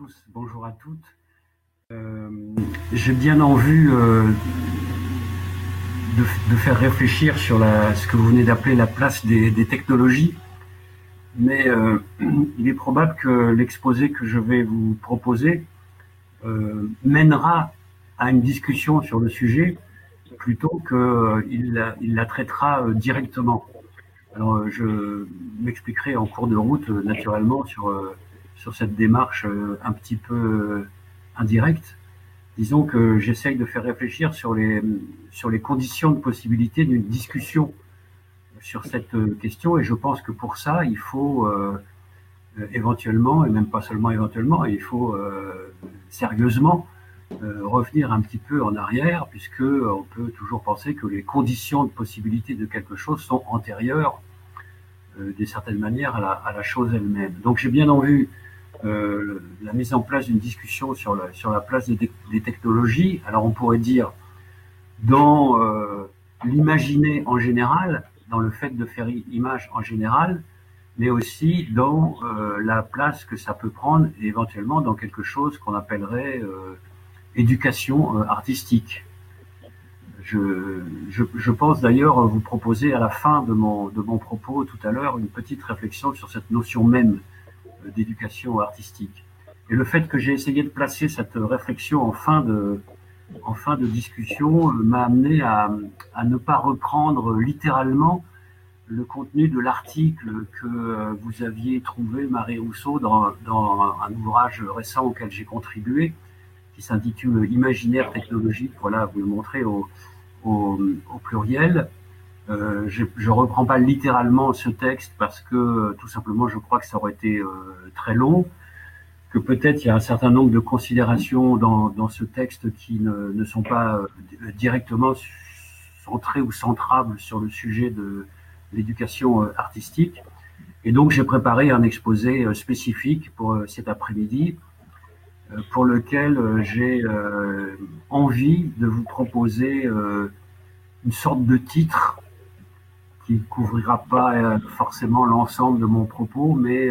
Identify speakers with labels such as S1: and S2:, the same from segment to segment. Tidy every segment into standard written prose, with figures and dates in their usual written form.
S1: tous, bonjour à toutes. J'ai bien en vue de faire réfléchir sur ce que vous venez d'appeler la place des technologies, mais il est probable que l'exposé que je vais vous proposer mènera à une discussion sur le sujet plutôt qu'il la traitera directement. Alors, je m'expliquerai en cours de route, naturellement, sur cette démarche un petit peu indirecte. Disons que j'essaye de faire réfléchir sur les conditions de possibilité d'une discussion sur cette question, et je pense que pour ça, il faut éventuellement, et même pas seulement éventuellement, il faut sérieusement revenir un petit peu en arrière, puisque on peut toujours penser que les conditions de possibilité de quelque chose sont antérieures d'une certaine manière à la chose elle-même. Donc j'ai bien en vue la mise en place d'une discussion sur la place des technologies. Alors on pourrait dire dans l'imaginer en général, dans le fait de faire image en général, mais aussi dans la place que ça peut prendre et éventuellement dans quelque chose qu'on appellerait éducation artistique. Je pense d'ailleurs vous proposer à la fin de mon propos tout à l'heure une petite réflexion sur cette notion même d'éducation artistique. Et le fait que j'ai essayé de placer cette réflexion en fin de discussion m'a amené à ne pas reprendre littéralement le contenu de l'article que vous aviez trouvé, Marie Rousseau, dans un ouvrage récent auquel j'ai contribué, qui s'intitule Imaginaire technologique. Voilà, vous le montrez au pluriel. Je ne reprends pas littéralement ce texte parce que tout simplement je crois que ça aurait été très long, que peut-être il y a un certain nombre de considérations dans ce texte qui ne sont pas directement centrées ou centrables sur le sujet de l'éducation artistique. Et donc j'ai préparé un exposé spécifique pour cet après-midi, pour lequel j'ai envie de vous proposer une sorte de titre qui ne couvrira pas forcément l'ensemble de mon propos, mais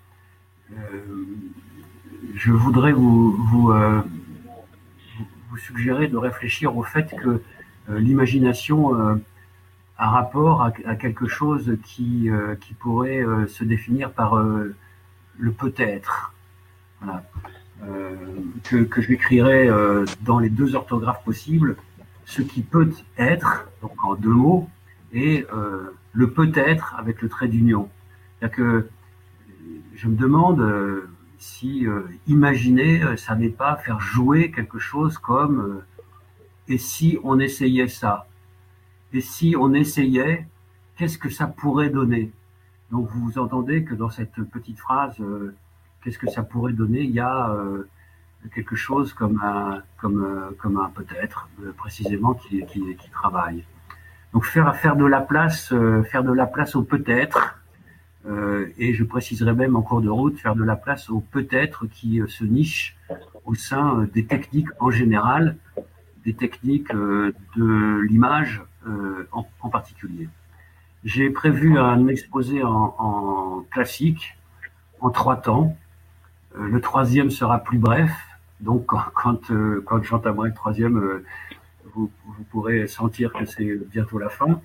S1: je voudrais vous suggérer de réfléchir au fait que l'imagination a rapport à quelque chose qui pourrait se définir par le peut-être. Voilà. Que j'écrirai dans les deux orthographes possibles, ce qui peut être, donc en deux mots, et le peut-être avec le trait d'union. C'est-à-dire que je me demande si imaginer, ça n'est pas faire jouer quelque chose comme et si on essayait ça? Et si on essayait, qu'est-ce que ça pourrait donner? Donc vous entendez que dans cette petite phrase, qu'est-ce que ça pourrait donner, il y a quelque chose comme un peut-être précisément qui travaille. Donc faire de la place au peut-être, et je préciserai même en cours de route, faire de la place au peut-être qui se niche au sein des techniques en général, des techniques de l'image en particulier. J'ai prévu un exposé en classique, en 3 temps. Le troisième sera plus bref, donc quand j'entamerai le troisième, vous pourrez sentir que c'est bientôt la fin.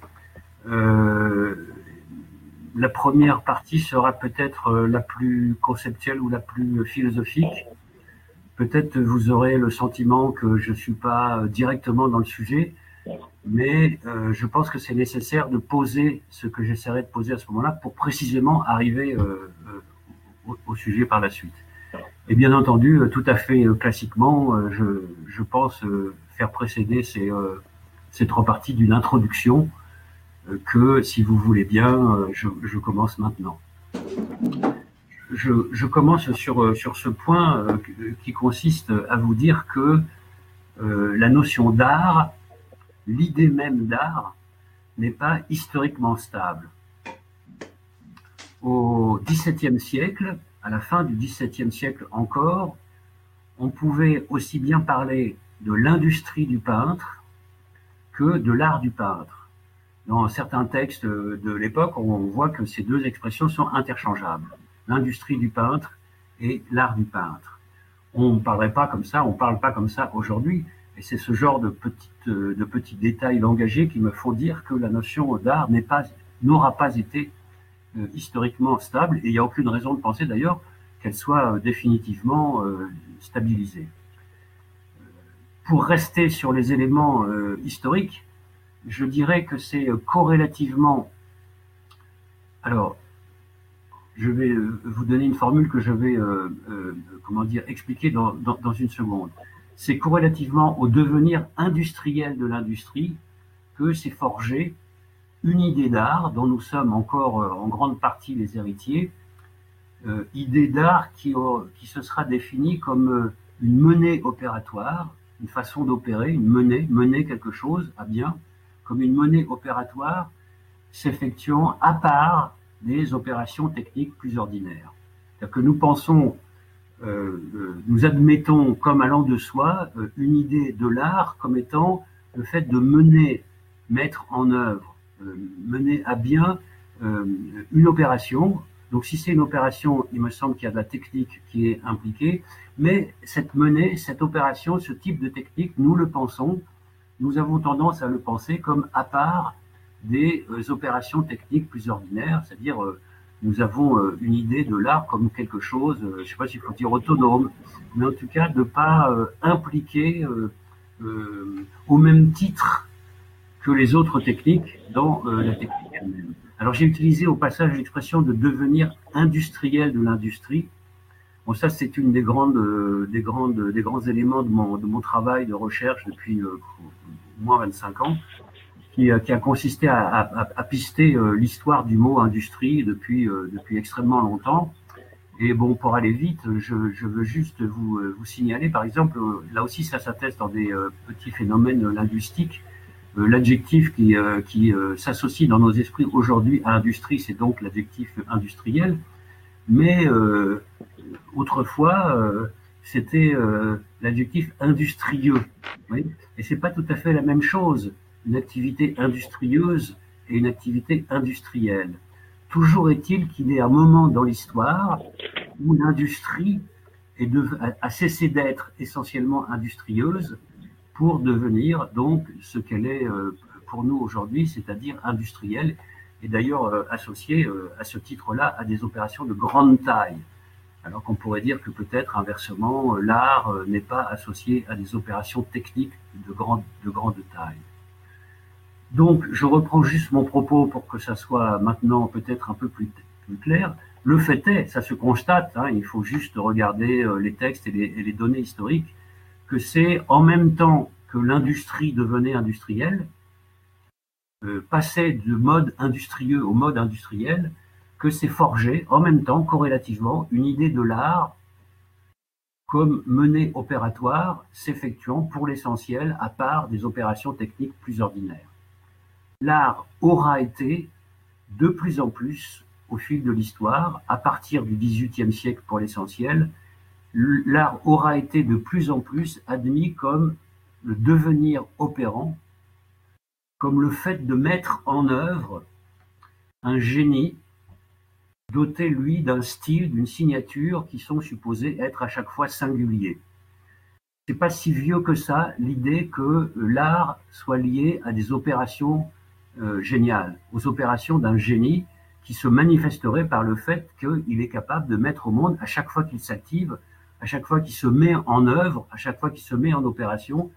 S1: La première partie sera peut-être la plus conceptuelle ou la plus philosophique. Peut-être vous aurez le sentiment que je ne suis pas directement dans le sujet, mais je pense que c'est nécessaire de poser ce que j'essaierai de poser à ce moment-là pour précisément arriver au sujet par la suite. Et bien entendu, tout à fait classiquement, je pense faire précéder ces 3 parties d'une introduction que, si vous voulez bien, je commence maintenant. Je commence sur ce point qui consiste à vous dire que la notion d'art, l'idée même d'art, n'est pas historiquement stable. Au XVIIe siècle, à la fin du XVIIe siècle encore, on pouvait aussi bien parler de l'industrie du peintre que de l'art du peintre. Dans certains textes de l'époque, on voit que ces deux expressions sont interchangeables. L'industrie du peintre et l'art du peintre. on ne parlerait pas comme ça, on ne parle pas comme ça aujourd'hui. Et c'est ce genre de petits détails langagiers qui me font dire que la notion d'art n'aura pas été historiquement stable, et il n'y a aucune raison de penser d'ailleurs qu'elle soit définitivement stabilisée. Pour rester sur les éléments historiques, je dirais que c'est corrélativement. Alors, je vais vous donner une formule que je vais expliquer dans une seconde. C'est corrélativement au devenir industriel de l'industrie que s'est forgée une idée d'art dont nous sommes encore en grande partie les héritiers, idée d'art qui se sera définie comme une menée opératoire, une façon d'opérer, mener quelque chose à bien, comme une menée opératoire s'effectuant à part des opérations techniques plus ordinaires. C'est-à-dire que nous pensons, nous admettons comme allant de soi une idée de l'art comme étant le fait de mettre en œuvre, mener à bien une opération. Donc si c'est une opération, il me semble qu'il y a de la technique qui est impliquée, mais cette opération, ce type de technique, nous le pensons, nous avons tendance à le penser comme à part des opérations techniques plus ordinaires, c'est-à-dire nous avons une idée de l'art comme quelque chose, je ne sais pas s'il faut dire autonome, mais en tout cas de ne pas impliquer au même titre que les autres techniques dans la technique elle-même. Alors j'ai utilisé au passage l'expression de devenir industriel de l'industrie. Bon, ça c'est une des grands éléments de mon travail de recherche depuis au moins 25 ans, qui a consisté à pister l'histoire du mot industrie depuis extrêmement longtemps. Et bon, pour aller vite, je veux juste vous signaler, par exemple, là aussi ça s'atteste dans des petits phénomènes linguistiques. L'adjectif qui s'associe dans nos esprits aujourd'hui à industrie, c'est donc l'adjectif industriel. Mais autrefois, c'était l'adjectif industrieux. Oui, et c'est pas tout à fait la même chose, une activité industrieuse et une activité industrielle. Toujours est-il qu'il y a un moment dans l'histoire où l'industrie a cessé d'être essentiellement industrieuse pour devenir donc ce qu'elle est pour nous aujourd'hui, c'est-à-dire industrielle, et d'ailleurs associée à ce titre-là à des opérations de grande taille. Alors qu'on pourrait dire que peut-être inversement, l'art n'est pas associé à des opérations techniques de grande taille. Donc, je reprends juste mon propos pour que ça soit maintenant peut-être un peu plus clair. Le fait est, ça se constate, hein, il faut juste regarder les textes et les données historiques, que c'est en même temps que l'industrie devenait industrielle, passait du mode industrieux au mode industriel, que s'est forgé en même temps, corrélativement, une idée de l'art comme menée opératoire s'effectuant pour l'essentiel à part des opérations techniques plus ordinaires. L'art aura été de plus en plus, au fil de l'histoire, à partir du XVIIIe siècle pour l'essentiel, l'art aura été de plus en plus admis comme le devenir opérant, comme le fait de mettre en œuvre un génie doté, lui, d'un style, d'une signature qui sont supposés être à chaque fois singuliers. C'est pas si vieux que ça, l'idée que l'art soit lié à des opérations géniales, aux opérations d'un génie qui se manifesterait par le fait qu'il est capable de mettre au monde, à chaque fois qu'il s'active, à chaque fois qu'il se met en œuvre, à chaque fois qu'il se met en opération,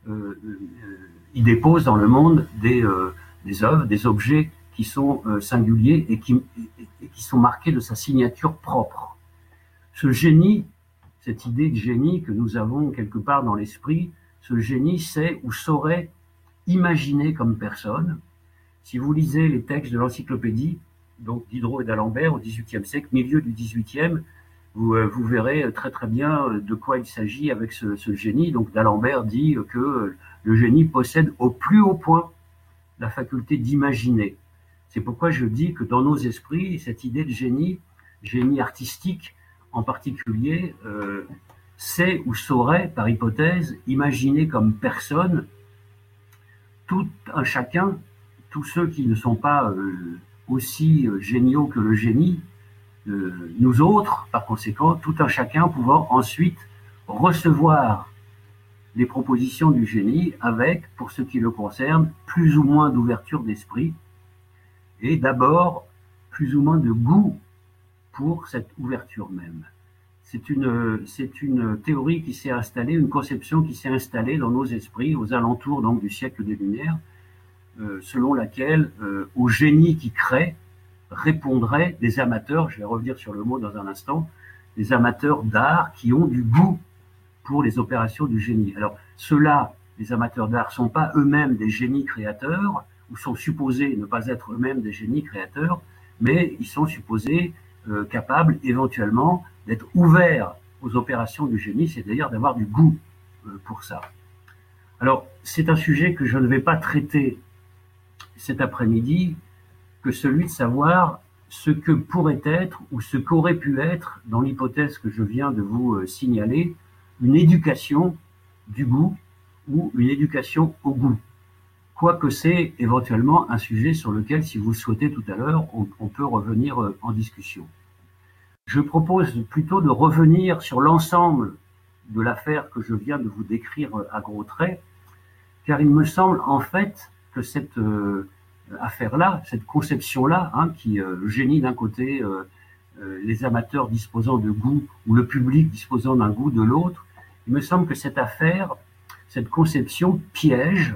S1: il dépose dans le monde des œuvres, des objets qui sont singuliers et qui sont marqués de sa signature propre. Ce génie, cette idée de génie que nous avons quelque part dans l'esprit, ce génie sait ou saurait imaginer comme personne. Si vous lisez les textes de l'encyclopédie, donc Diderot et d'Alembert au XVIIIe siècle, milieu du XVIIIe, vous verrez très très bien de quoi il s'agit avec ce génie. Donc d'Alembert dit que le génie possède au plus haut point la faculté d'imaginer. C'est pourquoi je dis que dans nos esprits, cette idée de génie artistique en particulier, sait ou saurait, par hypothèse, imaginer comme personne tout un chacun, tous ceux qui ne sont pas aussi géniaux que le génie, nous autres, par conséquent, tout un chacun pouvant ensuite recevoir les propositions du génie avec, pour ce qui le concerne, plus ou moins d'ouverture d'esprit et d'abord plus ou moins de goût pour cette ouverture même. C'est une théorie qui s'est installée, une conception qui s'est installée dans nos esprits aux alentours donc du siècle des Lumières, selon laquelle au génie qui crée répondraient des amateurs, je vais revenir sur le mot dans un instant, des amateurs d'art qui ont du goût pour les opérations du génie. Alors ceux-là, les amateurs d'art, sont pas eux-mêmes des génies créateurs, ou sont supposés ne pas être eux-mêmes des génies créateurs, mais ils sont supposés capables éventuellement d'être ouverts aux opérations du génie, c'est-à-dire d'avoir du goût pour ça. Alors c'est un sujet que je ne vais pas traiter cet après-midi, que celui de savoir ce que pourrait être ou ce qu'aurait pu être, dans l'hypothèse que je viens de vous signaler, une éducation du goût ou une éducation au goût. Quoique c'est éventuellement un sujet sur lequel, si vous le souhaitez tout à l'heure, on peut revenir en discussion. Je propose plutôt de revenir sur l'ensemble de l'affaire que je viens de vous décrire à gros traits, car il me semble en fait que cette affaire-là, cette conception-là, qui le génie d'un côté, les amateurs disposant de goût ou le public disposant d'un goût de l'autre, il me semble que cette affaire, cette conception piège,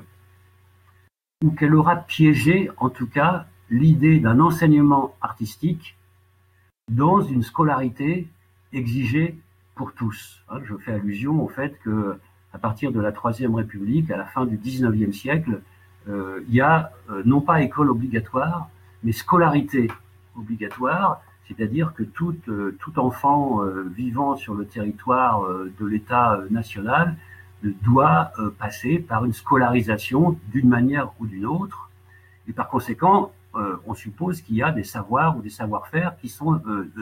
S1: ou qu'elle aura piégé en tout cas l'idée d'un enseignement artistique dans une scolarité exigée pour tous. Je fais allusion au fait que à partir de la Troisième République, à la fin du XIXe siècle, il y a non pas école obligatoire, mais scolarité obligatoire, c'est-à-dire que tout enfant vivant sur le territoire de l'État national doit passer par une scolarisation d'une manière ou d'une autre, et par conséquent, on suppose qu'il y a des savoirs ou des savoir-faire qui sont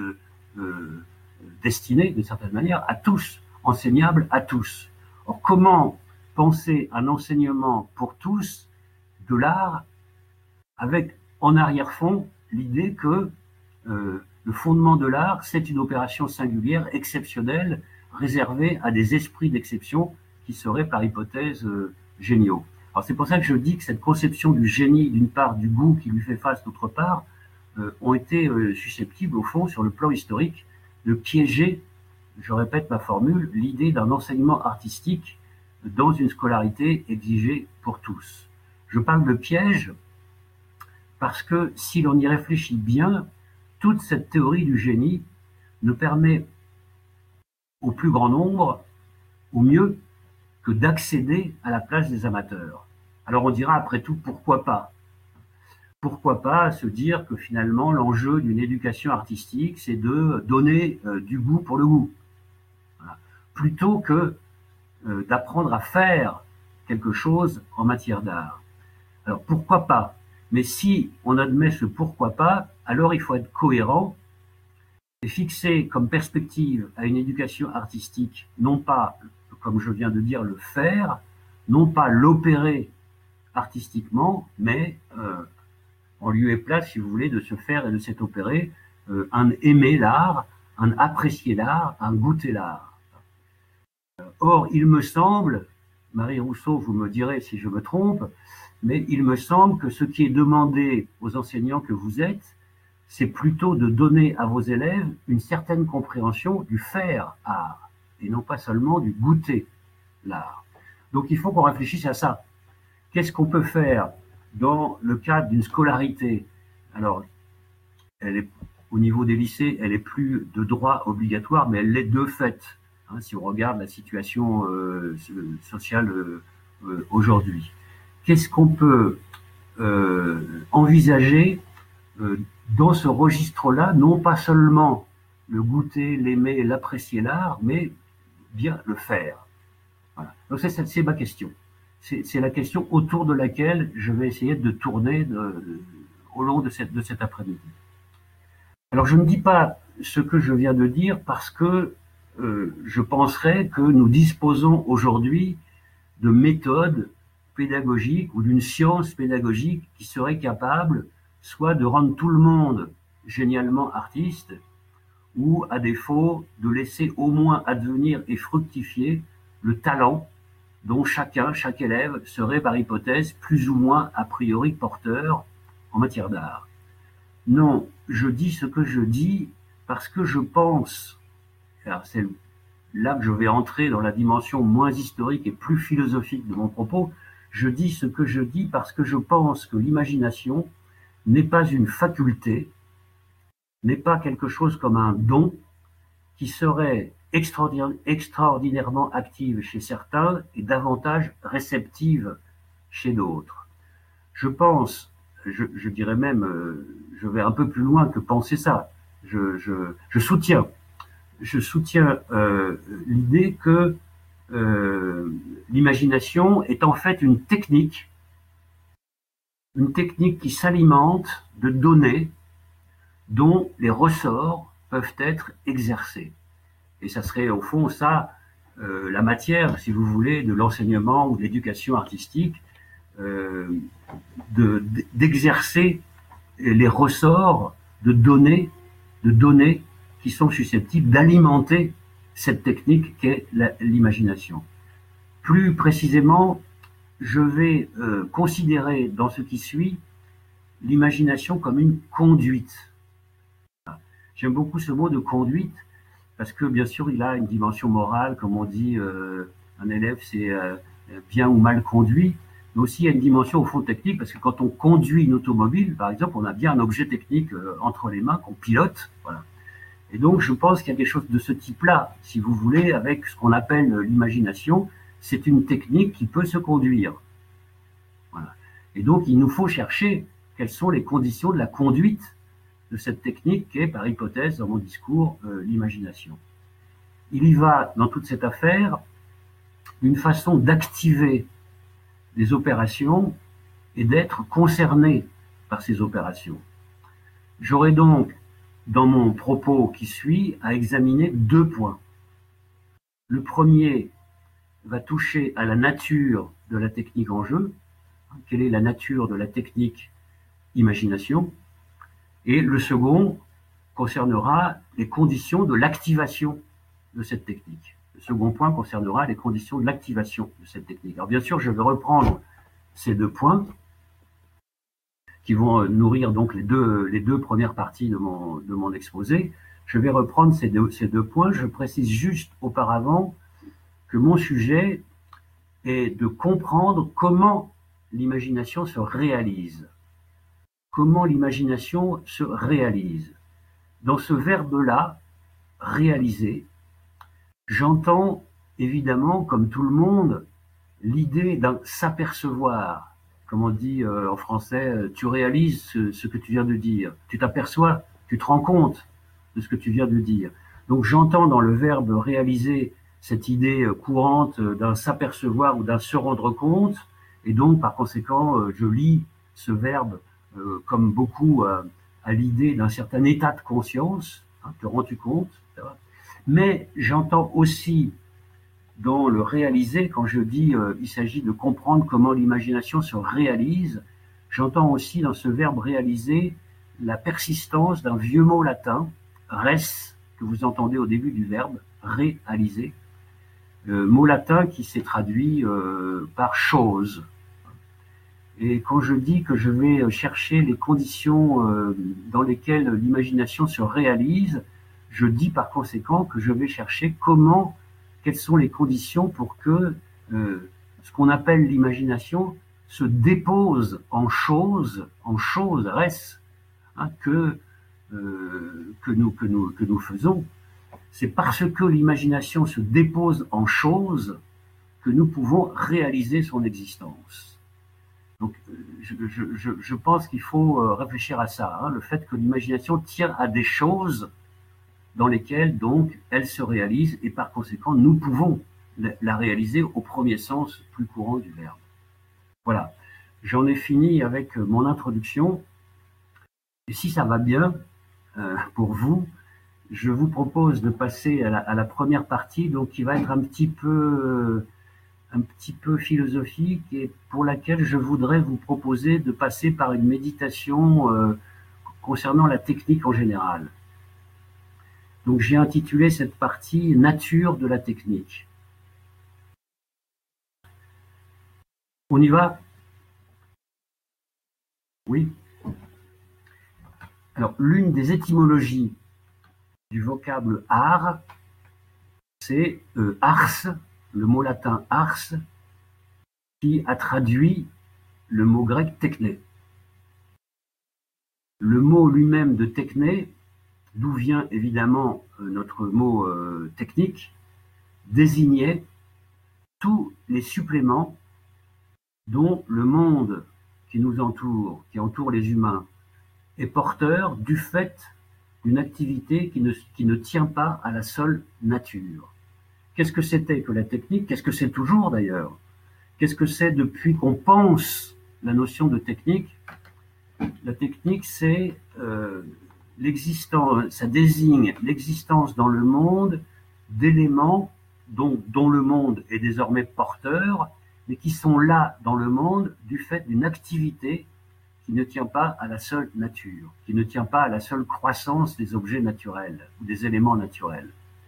S1: destinés, d'une certaine manière, à tous, enseignables à tous. Or, comment penser un enseignement pour tous de l'art avec en arrière-fond l'idée que le fondement de l'art, c'est une opération singulière, exceptionnelle, réservée à des esprits d'exception qui seraient par hypothèse géniaux. Alors c'est pour ça que je dis que cette conception du génie, d'une part, du goût qui lui fait face, d'autre part, ont été susceptibles, au fond, sur le plan historique, de piéger, je répète ma formule, l'idée d'un enseignement artistique dans une scolarité exigée pour tous. Je parle de piège parce que si l'on y réfléchit bien, toute cette théorie du génie ne permet au plus grand nombre, au mieux, que d'accéder à la place des amateurs. Alors on dira après tout, pourquoi pas? Pourquoi pas se dire que finalement l'enjeu d'une éducation artistique, c'est de donner du goût pour le goût, voilà. Plutôt que d'apprendre à faire quelque chose en matière d'art. Alors pourquoi pas? Mais si on admet ce pourquoi pas, alors il faut être cohérent et fixer comme perspective à une éducation artistique, non pas, comme je viens de dire, le faire, non pas l'opérer artistiquement, mais en lieu et place, si vous voulez, de se faire et de s'être opéré, un aimer l'art, un apprécier l'art, un goûter l'art. Or, il me semble, Marie Rousseau, vous me direz si je me trompe, mais il me semble que ce qui est demandé aux enseignants que vous êtes, c'est plutôt de donner à vos élèves une certaine compréhension du faire art, et non pas seulement du goûter l'art. Donc il faut qu'on réfléchisse à ça. Qu'est-ce qu'on peut faire dans le cadre d'une scolarité? Alors, elle est, au niveau des lycées, elle est plus de droit obligatoire, mais elle l'est de fait, si on regarde la situation sociale aujourd'hui. Qu'est-ce qu'on peut envisager dans ce registre-là, non pas seulement le goûter, l'aimer, l'apprécier l'art, mais bien le faire. Voilà. Donc c'est ma question. C'est la question autour de laquelle je vais essayer de tourner au long de cet après-midi. Alors je ne dis pas ce que je viens de dire parce que je penserais que nous disposons aujourd'hui de méthodes pédagogiques ou d'une science pédagogique qui serait capable soit de rendre tout le monde génialement artiste, ou à défaut de laisser au moins advenir et fructifier le talent dont chaque élève serait par hypothèse plus ou moins a priori porteur en matière d'art. Non, je dis ce que je dis parce que je pense, alors c'est là que je vais entrer dans la dimension moins historique et plus philosophique de mon propos, je dis ce que je dis parce que je pense que l'imagination n'est pas une faculté, n'est pas quelque chose comme un don qui serait extraordinairement active chez certains et davantage réceptive chez d'autres. Je pense, je dirais même, je vais un peu plus loin que penser ça. Je soutiens l'idée que l'imagination est en fait une technique qui s'alimente de données dont les ressorts peuvent être exercés. Et ça serait au fond ça, la matière, si vous voulez, de l'enseignement ou de l'éducation artistique, d'exercer les ressorts de données qui sont susceptibles d'alimenter cette technique qu'est l'imagination. Plus précisément, je vais considérer dans ce qui suit l'imagination comme une conduite. J'aime beaucoup ce mot de conduite parce que bien sûr il a une dimension morale, comme on dit, un élève c'est bien ou mal conduit, mais aussi il y a une dimension au fond technique parce que quand on conduit une automobile, par exemple, on a bien un objet technique entre les mains qu'on pilote, voilà. Et donc je pense qu'il y a des choses de ce type-là, si vous voulez, avec ce qu'on appelle l'imagination, c'est une technique qui peut se conduire. Voilà. Et donc il nous faut chercher quelles sont les conditions de la conduite de cette technique qui est, par hypothèse, dans mon discours, l'imagination. Il y va, dans toute cette affaire, d'une façon d'activer des opérations et d'être concerné par ces opérations. J'aurai donc, dans mon propos qui suit, à examiner deux points. Le premier va toucher à la nature de la technique en jeu. Quelle est la nature de la technique imagination? Et le second concernera les conditions de l'activation de cette technique. Le second point concernera les conditions de l'activation de cette technique. Alors bien sûr, je vais reprendre ces deux points qui vont nourrir donc les deux premières parties de mon exposé. Je vais reprendre ces deux points. Je précise juste auparavant que mon sujet est de comprendre comment l'imagination se réalise. Comment l'imagination se réalise. Dans ce verbe-là, réaliser, j'entends évidemment, comme tout le monde, l'idée d'un s'apercevoir. Comme on dit en français, tu réalises ce que tu viens de dire. Tu t'aperçois, tu te rends compte de ce que tu viens de dire. Donc j'entends dans le verbe réaliser cette idée courante d'un s'apercevoir ou d'un se rendre compte. Et donc, par conséquent, je lis ce verbe comme beaucoup à l'idée d'un certain état de conscience, hein, te rends-tu compte, etc. Mais j'entends aussi dans le réaliser, quand je dis il s'agit de comprendre comment l'imagination se réalise, j'entends aussi dans ce verbe réaliser la persistance d'un vieux mot latin, res, que vous entendez au début du verbe, réaliser, mot latin qui s'est traduit par chose. Et quand je dis que je vais chercher les conditions dans lesquelles l'imagination se réalise, je dis par conséquent que je vais chercher quelles sont les conditions pour que ce qu'on appelle l'imagination se dépose en chose, res, hein, que nous faisons. C'est parce que l'imagination se dépose en chose que nous pouvons réaliser son existence. Donc, je pense qu'il faut réfléchir à ça, hein, le fait que l'imagination tient à des choses dans lesquelles, donc, elle se réalise et par conséquent, nous pouvons la réaliser au premier sens plus courant du verbe. Voilà, j'en ai fini avec mon introduction. Et si ça va bien pour vous, je vous propose de passer à la première partie, donc qui va être un petit peu philosophique et pour laquelle je voudrais vous proposer de passer par une méditation concernant la technique en général. Donc j'ai intitulé cette partie Nature de la technique. On y va? Oui. Alors l'une des étymologies du vocable art, c'est ars, le mot latin ars, qui a traduit le mot grec techné. Le mot lui-même de techné, d'où vient évidemment notre mot technique, désignait tous les suppléments dont le monde qui nous entoure, qui entoure les humains, est porteur du fait d'une activité qui ne tient pas à la seule nature. Qu'est-ce que c'était que la technique? Qu'est-ce que c'est toujours d'ailleurs? Qu'est-ce que c'est depuis qu'on pense la notion de technique? La technique, c'est l'existence, ça désigne l'existence dans le monde d'éléments dont le monde est désormais porteur, mais qui sont là dans le monde du fait d'une activité qui ne tient pas à la seule nature, qui ne tient pas à la seule croissance des objets naturels ou des éléments naturels.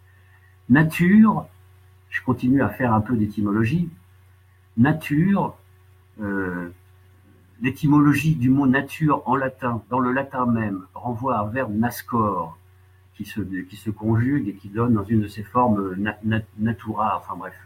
S1: Nature, je continue à faire un peu d'étymologie, nature, euh, l'étymologie du mot nature en latin, dans le latin même, renvoie à un verbe nascor, qui se conjugue et qui donne dans une de ses formes natura, enfin bref.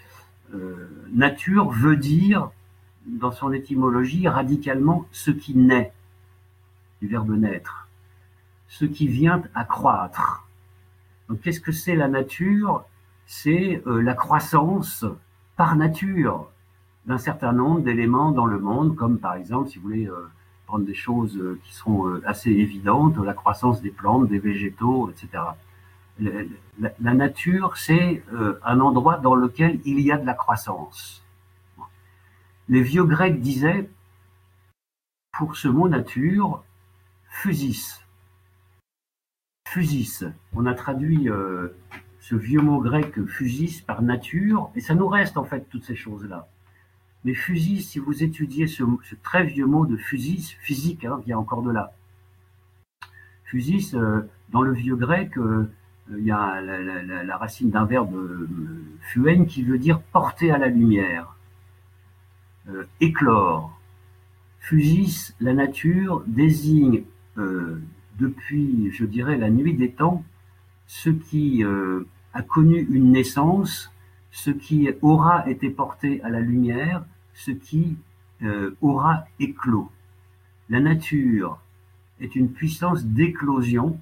S1: Nature veut dire, dans son étymologie, radicalement ce qui naît, du verbe naître, ce qui vient à croître. Donc qu'est-ce que c'est la nature? C'est la croissance par nature d'un certain nombre d'éléments dans le monde, comme par exemple, si vous voulez prendre des choses qui sont assez évidentes, la croissance des plantes, des végétaux, etc. La nature, c'est un endroit dans lequel il y a de la croissance. Les vieux Grecs disaient, pour ce mot nature, physis. Physis. On a traduit ce vieux mot grec physis par nature, et ça nous reste en fait toutes ces choses-là. Mais physis, si vous étudiez ce très vieux mot de physis, physique, hein, vient encore de là. Physis, dans le vieux grec, il y a la racine d'un verbe phuène qui veut dire porter à la lumière, éclore. Physis, la nature, désigne depuis, je dirais, la nuit des temps, ce qui a connu une naissance, ce qui aura été porté à la lumière, ce qui aura éclos. La nature est une puissance d'éclosion,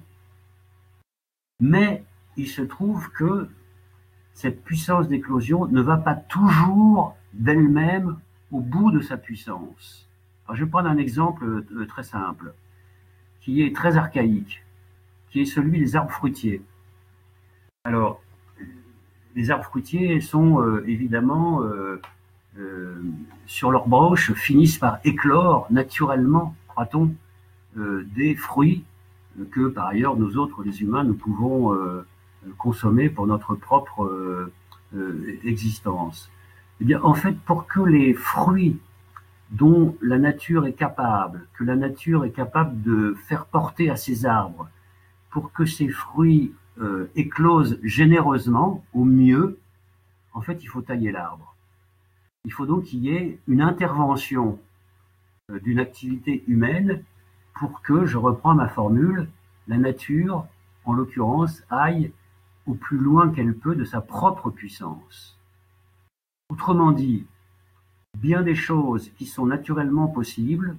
S1: mais il se trouve que cette puissance d'éclosion ne va pas toujours d'elle-même au bout de sa puissance. Alors je vais prendre un exemple très simple, qui est très archaïque, qui est celui des arbres fruitiers. Alors, les arbres fruitiers sont évidemment sur leur branche finissent par éclore naturellement, croit-on, des fruits que par ailleurs nous autres les humains nous pouvons consommer pour notre propre existence. Eh bien en fait pour que les fruits dont la nature est capable, que la nature est capable de faire porter à ces arbres, pour que ces fruits éclosent généreusement, au mieux, en fait il faut tailler l'arbre. Il faut donc qu'il y ait une intervention d'une activité humaine pour que, je reprends ma formule, la nature, en l'occurrence, aille au plus loin qu'elle peut de sa propre puissance. Autrement dit, bien des choses qui sont naturellement possibles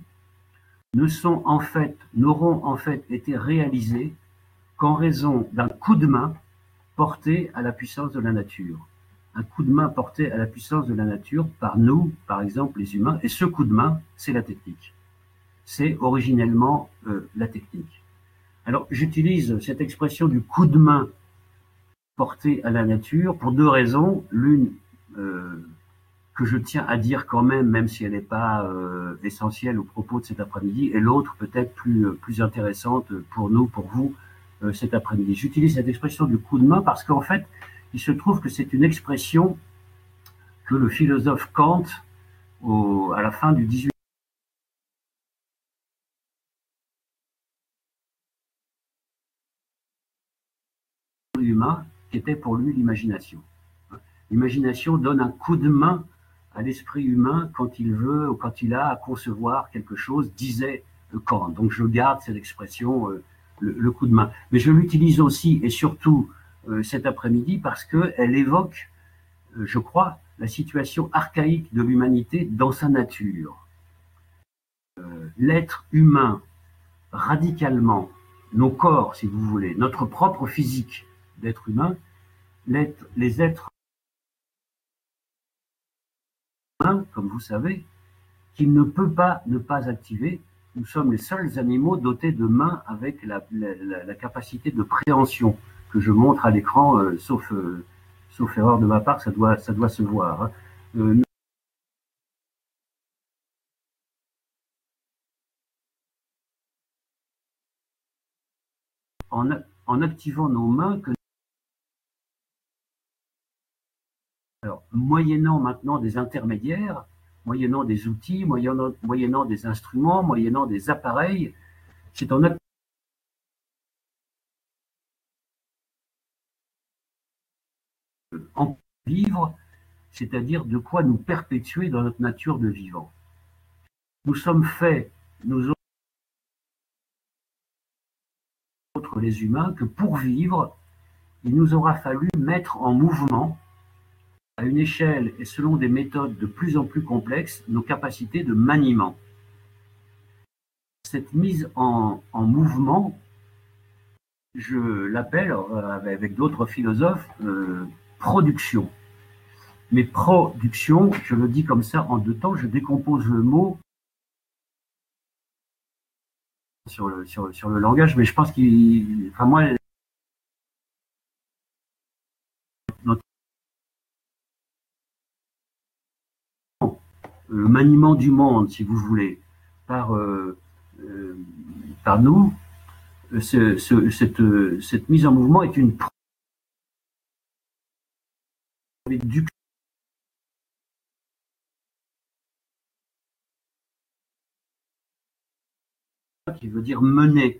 S1: n'auront en fait été réalisées qu'en raison d'un coup de main porté à la puissance de la nature. Un coup de main porté à la puissance de la nature par nous, par exemple les humains, et ce coup de main, c'est la technique. C'est originellement la technique. Alors j'utilise cette expression du coup de main porté à la nature pour deux raisons. L'une que je tiens à dire quand même, même si elle n'est pas essentielle au propos de cet après-midi, et l'autre peut-être plus intéressante pour nous, pour vous, cet après-midi. J'utilise cette expression du coup de main parce qu'en fait, il se trouve que c'est une expression que le philosophe Kant, à la fin du XVIIIe qu'était pour lui l'imagination. L'imagination donne un coup de main à l'esprit humain quand il veut ou quand il a à concevoir quelque chose, disait Kant. Donc je garde cette expression, le coup de main. Mais je l'utilise aussi et surtout cet après-midi parce qu'elle évoque, je crois, la situation archaïque de l'humanité dans sa nature. L'être humain, radicalement, nos corps, si vous voulez, notre propre physique d'être humain, les êtres humains, comme vous savez, qu'il ne peut pas ne pas activer. Nous sommes les seuls animaux dotés de mains avec la capacité de préhension que je montre à l'écran, sauf erreur de ma part, ça doit se voir. En activant nos mains, alors, moyennant maintenant des intermédiaires, moyennant des outils, moyennant des instruments, moyennant des appareils, c'est en vivre, c'est-à-dire de quoi nous perpétuer dans notre nature de vivant. Nous sommes faits, nous autres les humains, que pour vivre, il nous aura fallu mettre en mouvement, à une échelle et selon des méthodes de plus en plus complexes, nos capacités de maniement. Cette mise en mouvement, je l'appelle, avec d'autres philosophes, production. Mais production, je le dis comme ça en deux temps, je décompose le mot sur le langage, mais je pense enfin moi, le maniement du monde, si vous voulez, par nous, cette mise en mouvement est une production qui veut dire mener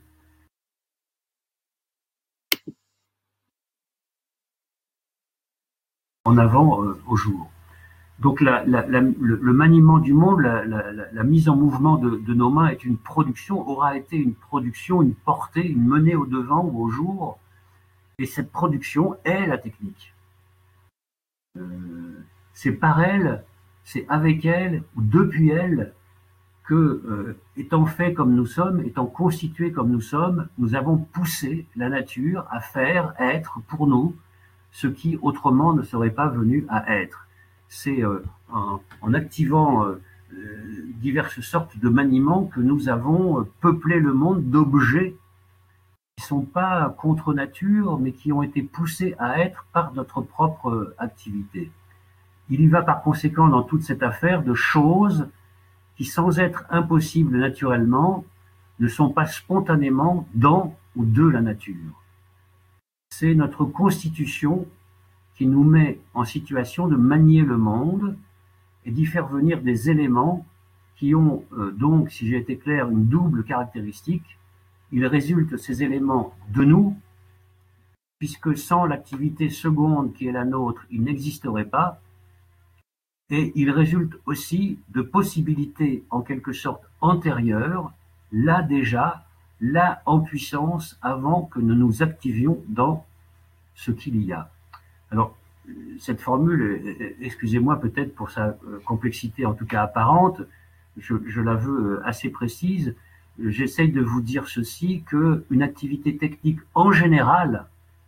S1: en avant au jour. Donc le maniement du monde, la mise en mouvement de nos mains est une production, aura été une production, une portée, une menée au devant ou au jour, et cette production est la technique. C'est par elle, c'est avec elle, ou depuis elle, que, étant fait comme nous sommes, étant constitués comme nous sommes, nous avons poussé la nature à faire, être pour nous, ce qui autrement ne serait pas venu à être. C'est en activant diverses sortes de maniements que nous avons peuplé le monde d'objets qui ne sont pas contre nature, mais qui ont été poussés à être par notre propre activité. Il y va par conséquent dans toute cette affaire de choses qui, sans être impossibles naturellement, ne sont pas spontanément dans ou de la nature. C'est notre constitution qui nous met en situation de manier le monde et d'y faire venir des éléments qui ont donc, si j'ai été clair, une double caractéristique. Il résulte ces éléments de nous, puisque sans l'activité seconde qui est la nôtre, ils n'existeraient pas, et il résulte aussi de possibilités en quelque sorte antérieures, là déjà, là en puissance, avant que nous nous activions dans ce qu'il y a. Alors, cette formule, excusez-moi peut-être pour sa complexité en tout cas apparente, je la veux assez précise. J'essaye de vous dire ceci, qu'une activité technique en général,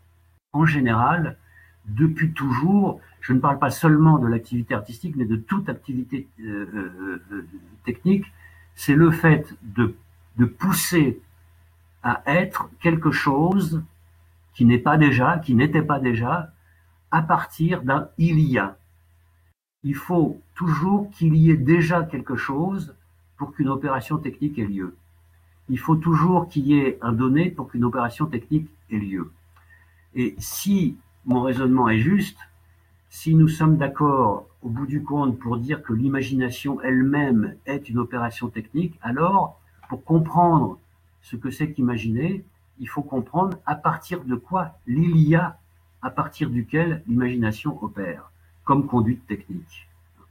S1: depuis toujours, je ne parle pas seulement de l'activité artistique, mais de toute activité technique, c'est le fait de pousser à être quelque chose qui n'est pas déjà, qui n'était pas déjà, à partir d'un il y a. Il faut toujours qu'il y ait déjà quelque chose pour qu'une opération technique ait lieu. Il faut toujours qu'il y ait un donné pour qu'une opération technique ait lieu. Et si mon raisonnement est juste, si nous sommes d'accord au bout du compte pour dire que l'imagination elle-même est une opération technique, alors pour comprendre ce que c'est qu'imaginer, il faut comprendre à partir de quoi l'il y a à partir duquel l'imagination opère, comme conduite technique.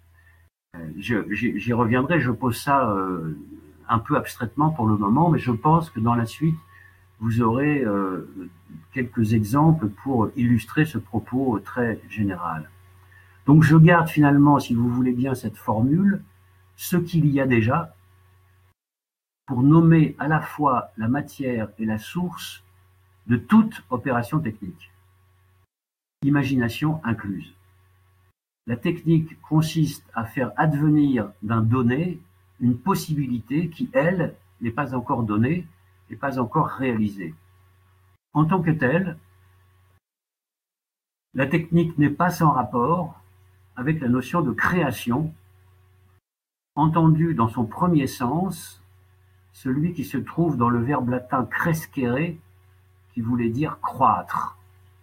S1: J'y reviendrai, je pose ça un peu abstraitement pour le moment, mais je pense que dans la suite, vous aurez quelques exemples pour illustrer ce propos très général. Donc je garde finalement, si vous voulez bien, cette formule, ce qu'il y a déjà, pour nommer à la fois la matière et la source de toute opération technique, imagination incluse. La technique consiste à faire advenir d'un donné une possibilité qui, elle, n'est pas encore donnée, n'est pas encore réalisée. En tant que telle, la technique n'est pas sans rapport avec la notion de création, entendue dans son premier sens, celui qui se trouve dans le verbe latin crescere, qui voulait dire croître.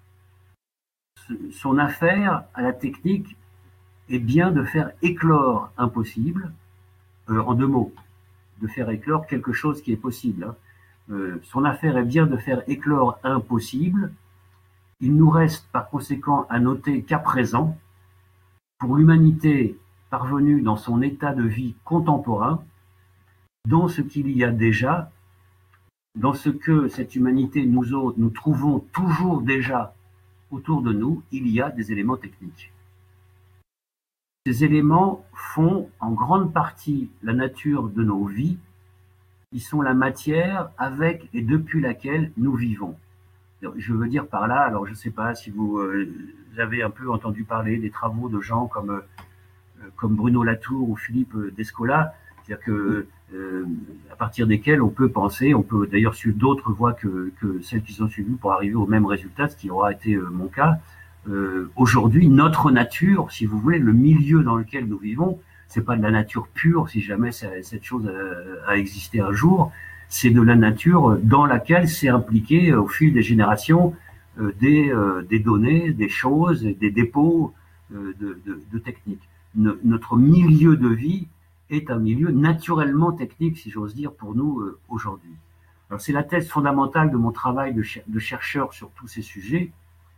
S1: Son affaire à la technique est bien de faire éclore un possible, en deux mots, de faire éclore quelque chose qui est possible. Son affaire est bien de faire éclore un possible. Il nous reste par conséquent à noter qu'à présent, pour l'humanité parvenue dans son état de vie contemporain, dans ce qu'il y a déjà, dans ce que cette humanité, nous autres, nous trouvons toujours déjà autour de nous, il y a des éléments techniques. Ces éléments font en grande partie la nature de nos vies. Ils sont la matière avec et depuis laquelle nous vivons. Je veux dire par là, alors je ne sais pas si vous avez un peu entendu parler des travaux de gens comme Bruno Latour ou Philippe Descola, c'est-à-dire que à partir desquels on peut penser, on peut d'ailleurs suivre d'autres voies que celles qui sont suivies pour arriver au même résultat, ce qui aura été mon cas. Aujourd'hui, notre nature, si vous voulez, le milieu dans lequel nous vivons, c'est pas de la nature pure, si jamais cette chose a existé un jour, c'est de la nature dans laquelle s'est impliqué au fil des générations des données, des choses, des dépôts de techniques. Notre milieu de vie est un milieu naturellement technique, si j'ose dire, pour nous aujourd'hui. Alors c'est la thèse fondamentale de mon travail de chercheur sur tous ces sujets.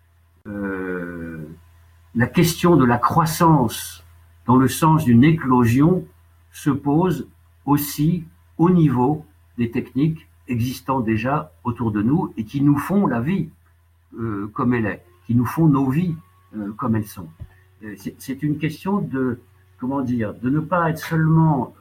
S1: La question de la croissance dans le sens d'une éclosion se pose aussi au niveau des techniques existant déjà autour de nous et qui nous font la vie comme elle est, qui nous font nos vies comme elles sont. C'est une question de, comment dire, de ne pas être seulement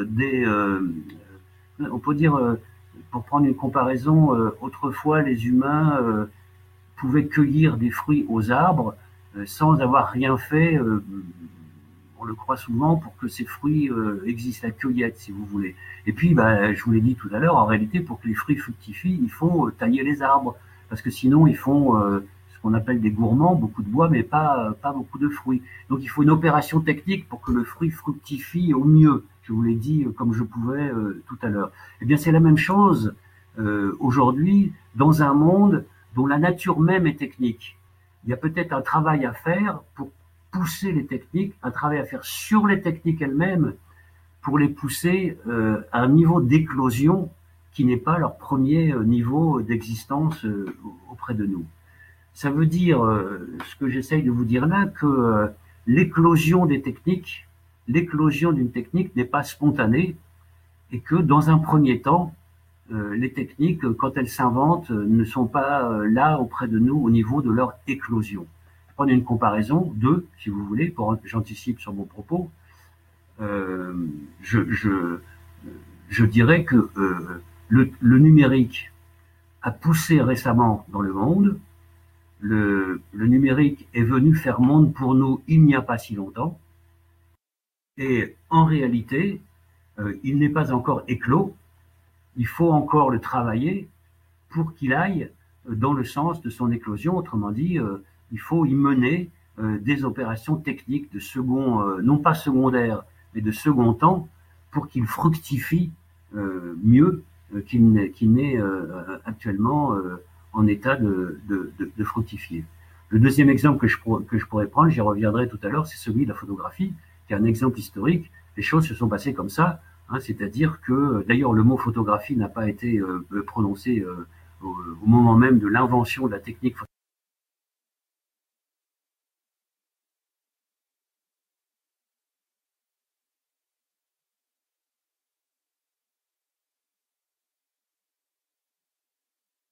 S1: on peut dire, pour prendre une comparaison, autrefois les humains pouvaient cueillir des fruits aux arbres sans avoir rien fait, on le croit souvent, pour que ces fruits existent, la cueillette, si vous voulez. Et puis, je vous l'ai dit tout à l'heure, en réalité, pour que les fruits fructifient, il faut tailler les arbres, parce que sinon, ils font ce qu'on appelle des gourmands, beaucoup de bois, mais pas beaucoup de fruits. Donc, il faut une opération technique pour que le fruit fructifie au mieux. Je vous l'ai dit comme je pouvais tout à l'heure. Eh bien, c'est la même chose aujourd'hui dans un monde dont la nature même est technique. Il y a peut-être un travail à faire pour pousser les techniques, un travail à faire sur les techniques elles-mêmes pour les pousser à un niveau d'éclosion qui n'est pas leur premier niveau d'existence auprès de nous. Ça veut dire, ce que j'essaye de vous dire là, que l'éclosion des techniques, l'éclosion d'une technique n'est pas spontanée et que dans un premier temps, les techniques, quand elles s'inventent, ne sont pas là auprès de nous au niveau de leur éclosion. Prenez une comparaison, si vous voulez, j'anticipe sur mon propos. Je dirais que le numérique a poussé récemment dans le monde. Le numérique est venu faire monde pour nous il n'y a pas si longtemps. Et en réalité, il n'est pas encore éclos. Il faut encore le travailler pour qu'il aille dans le sens de son éclosion. Autrement dit, il faut y mener des opérations techniques de second, non pas secondaire, mais de second temps, pour qu'il fructifie mieux qu'il n'est actuellement en état de fructifier. Le deuxième exemple que je pourrais prendre, j'y reviendrai tout à l'heure, c'est celui de la photographie, qui est un exemple historique. Les choses se sont passées comme ça. C'est-à-dire que, d'ailleurs, le mot photographie n'a pas été prononcé au moment même de l'invention de la technique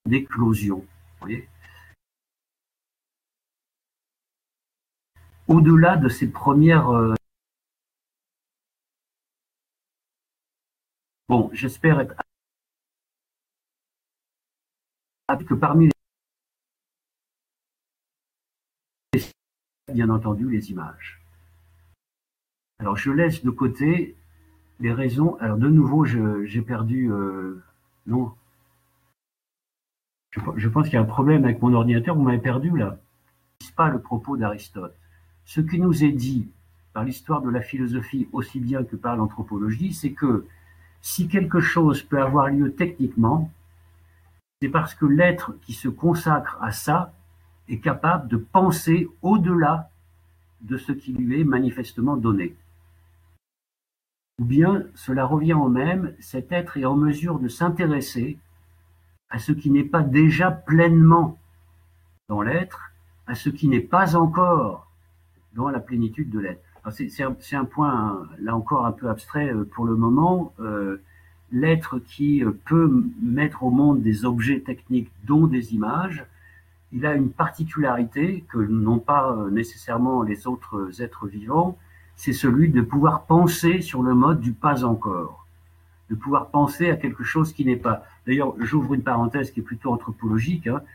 S1: d'éclosion. Vous voyez ? Au-delà de ces premières... bon, j'espère être... que parmi les... bien entendu, les images. Alors, je laisse de côté les raisons... Alors, de nouveau, j'ai perdu... non. Je pense qu'il y a un problème avec mon ordinateur. Vous m'avez perdu, là. Ce n'est pas le propos d'Aristote. Ce qui nous est dit par l'histoire de la philosophie aussi bien que par l'anthropologie, c'est que si quelque chose peut avoir lieu techniquement, c'est parce que l'être qui se consacre à ça est capable de penser au-delà de ce qui lui est manifestement donné. Ou bien, cela revient au même, cet être est en mesure de s'intéresser à ce qui n'est pas déjà pleinement dans l'être, à ce qui n'est pas encore dans la plénitude de l'être. C'est un point, là encore, un peu abstrait pour le moment. L'être qui peut mettre au monde des objets techniques, dont des images, il a une particularité que n'ont pas nécessairement les autres êtres vivants, c'est celui de pouvoir penser sur le mode du pas encore, de pouvoir penser à quelque chose qui n'est pas. D'ailleurs, j'ouvre une parenthèse qui est plutôt anthropologique. Hein.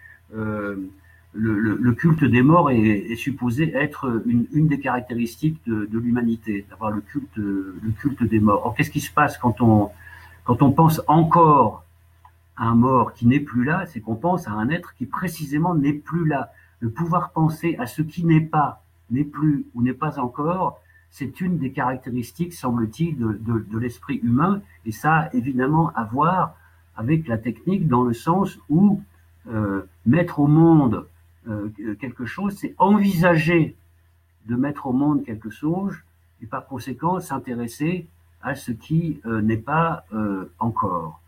S1: Le culte des morts est supposé être une des caractéristiques de l'humanité, d'avoir le culte des morts. Or, qu'est-ce qui se passe quand on pense encore à un mort qui n'est plus là? C'est qu'on pense à un être qui précisément n'est plus là. Le pouvoir penser à ce qui n'est pas, n'est plus ou n'est pas encore, c'est une des caractéristiques, semble-t-il, de l'esprit humain, et ça a évidemment à voir avec la technique dans le sens où mettre au monde quelque chose, c'est envisager de mettre au monde quelque chose et par conséquent s'intéresser à ce qui n'est pas encore.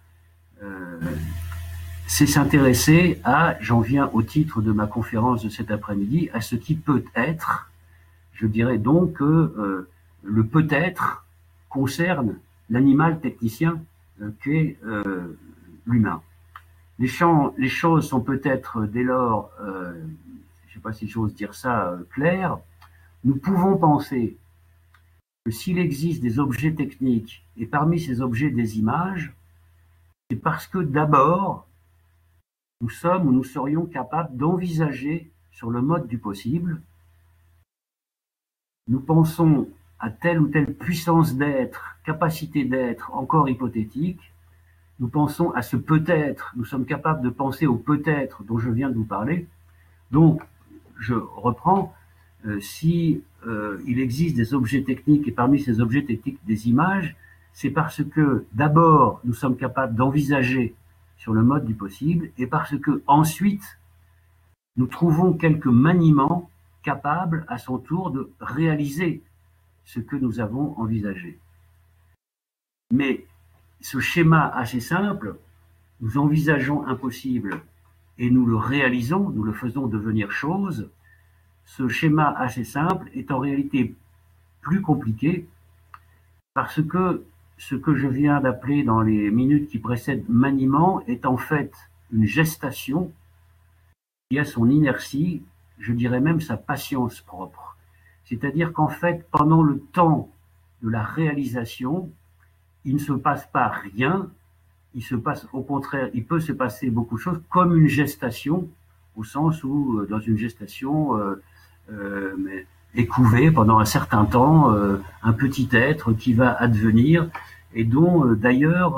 S1: C'est s'intéresser à, j'en viens au titre de ma conférence de cet après-midi, à ce qui peut être. Je dirais donc que le peut-être concerne l'animal technicien qu'est l'humain. Les choses sont peut-être dès lors, je ne sais pas si j'ose dire ça, claires. Nous pouvons penser que s'il existe des objets techniques, et parmi ces objets des images, c'est parce que d'abord, nous sommes ou nous serions capables d'envisager sur le mode du possible. Nous pensons à telle ou telle puissance d'être, capacité d'être encore hypothétique. Nous pensons à ce peut-être, nous sommes capables de penser au peut-être dont je viens de vous parler. Donc, je reprends, si il existe des objets techniques et parmi ces objets techniques des images, c'est parce que d'abord nous sommes capables d'envisager sur le mode du possible et parce que ensuite nous trouvons quelques maniements capables à son tour de réaliser ce que nous avons envisagé. Mais ce schéma assez simple, nous envisageons un possible et nous le réalisons, nous le faisons devenir chose. Ce schéma assez simple est en réalité plus compliqué parce que ce que je viens d'appeler dans les minutes qui précèdent maniement est en fait une gestation qui a son inertie, je dirais même sa patience propre. C'est-à-dire qu'en fait, pendant le temps de la réalisation, il ne se passe pas rien, il se passe au contraire, il peut se passer beaucoup de choses comme une gestation, au sens où dans une gestation écouvée pendant un certain temps, un petit être qui va advenir et dont d'ailleurs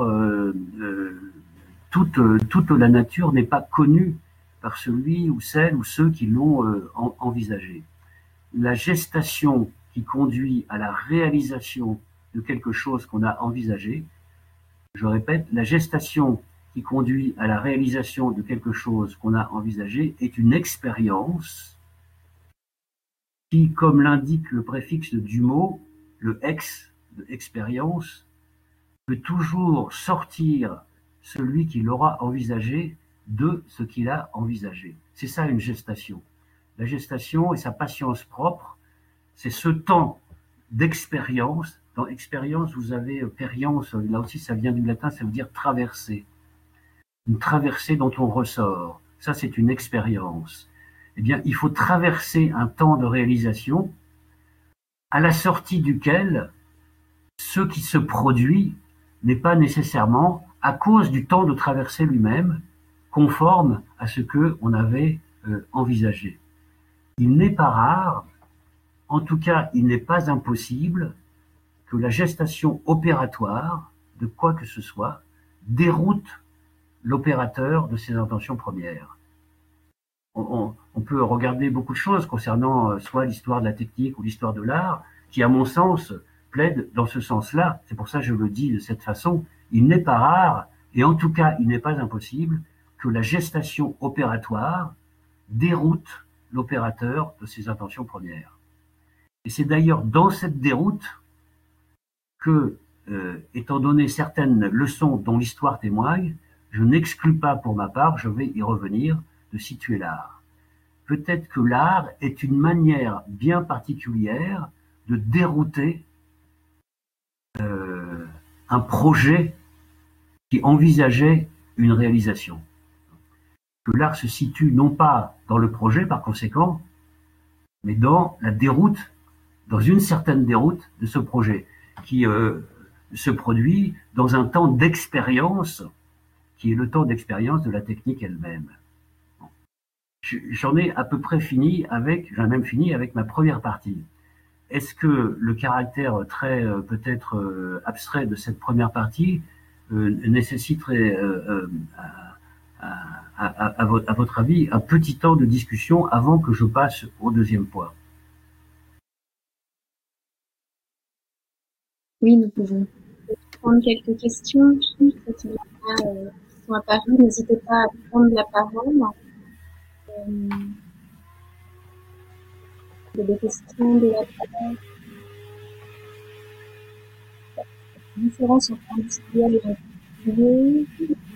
S1: toute la nature n'est pas connue par celui ou celle ou ceux qui l'ont envisagé. La gestation qui conduit à la réalisation de quelque chose qu'on a envisagé, je répète, la gestation qui conduit à la réalisation de quelque chose qu'on a envisagé est une expérience qui, comme l'indique le préfixe du mot, le ex de expérience, peut toujours sortir celui qui l'aura envisagé de ce qu'il a envisagé. C'est ça une gestation. La gestation et sa patience propre, c'est ce temps d'expérience. Dans expérience, vous avez périence, là aussi ça vient du latin, ça veut dire traverser. une traversée dont on ressort. Ça, c'est une expérience. Eh bien, il faut traverser un temps de réalisation à la sortie duquel ce qui se produit n'est pas nécessairement, à cause du temps de traversée lui-même, conforme à ce que on avait envisagé. Il n'est pas rare, en tout cas, il n'est pas impossible que la gestation opératoire de quoi que ce soit déroute l'opérateur de ses intentions premières. On peut regarder beaucoup de choses concernant soit l'histoire de la technique ou l'histoire de l'art, qui, à mon sens, plaident dans ce sens-là. C'est pour ça que je le dis de cette façon. Il n'est pas rare, et en tout cas, il n'est pas impossible, que la gestation opératoire déroute l'opérateur de ses intentions premières. Et c'est d'ailleurs dans cette déroute que, étant donné certaines leçons dont l'histoire témoigne, je n'exclus pas pour ma part, je vais y revenir, de situer l'art. Peut-être que l'art est une manière bien particulière de dérouter un projet qui envisageait une réalisation. Que l'art se situe non pas dans le projet par conséquent, mais dans la déroute, dans une certaine déroute de ce projet, qui se produit dans un temps d'expérience, qui est le temps d'expérience de la technique elle-même. J'en ai à peu près fini avec, j'en ai même fini avec ma première partie. Est-ce que le caractère très peut-être abstrait de cette première partie nécessiterait, à votre avis, un petit temps de discussion avant que je passe au deuxième point?
S2: Oui, nous pouvons prendre quelques questions. Qui sont apparues, n'hésitez pas à prendre la parole. Il y a des questions de la différence entre industriel et particulier.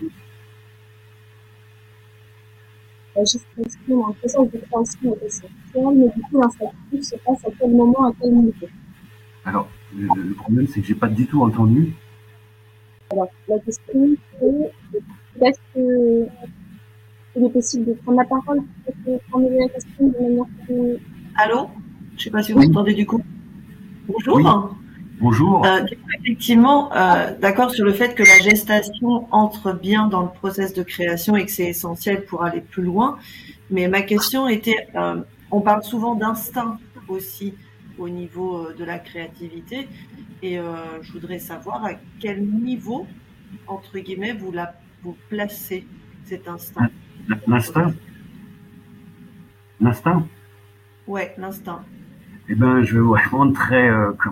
S2: La gestation en process de création est essentielle, mais du coup, l'installatif se passe à quel moment, à quel niveau?
S1: Alors, le problème, c'est que j'ai pas du tout entendu.
S2: Alors, la question, c'est peut-être qu'il est possible de prendre la parole pour formuler la question de manière plus...
S3: Allô? Je ne sais pas si vous m'entendez du coup. Bonjour.
S1: Oui. Bonjour.
S3: Effectivement, d'accord sur le fait que la gestation entre bien dans le process de création et que c'est essentiel pour aller plus loin. Mais ma question était, on parle souvent d'instinct aussi au niveau de la créativité. Et je voudrais savoir à quel niveau, entre guillemets, vous placez cet instinct.
S1: L'instinct? L'instinct?
S3: Ouais, l'instinct.
S1: Eh ben, je vais vous répondre très,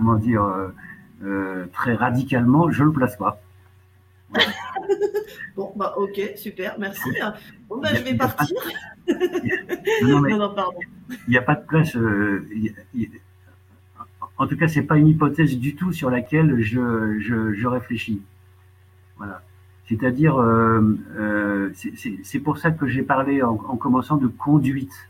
S1: très radicalement, je le place pas.
S3: Voilà. Bon, bah, ok, super, merci. Bon, bah, je vais partir.
S1: Non,
S3: pardon.
S1: Il n'y a pas de place. En tout cas, c'est pas une hypothèse du tout sur laquelle je réfléchis. Voilà. C'est-à-dire, c'est pour ça que j'ai parlé en commençant de conduite.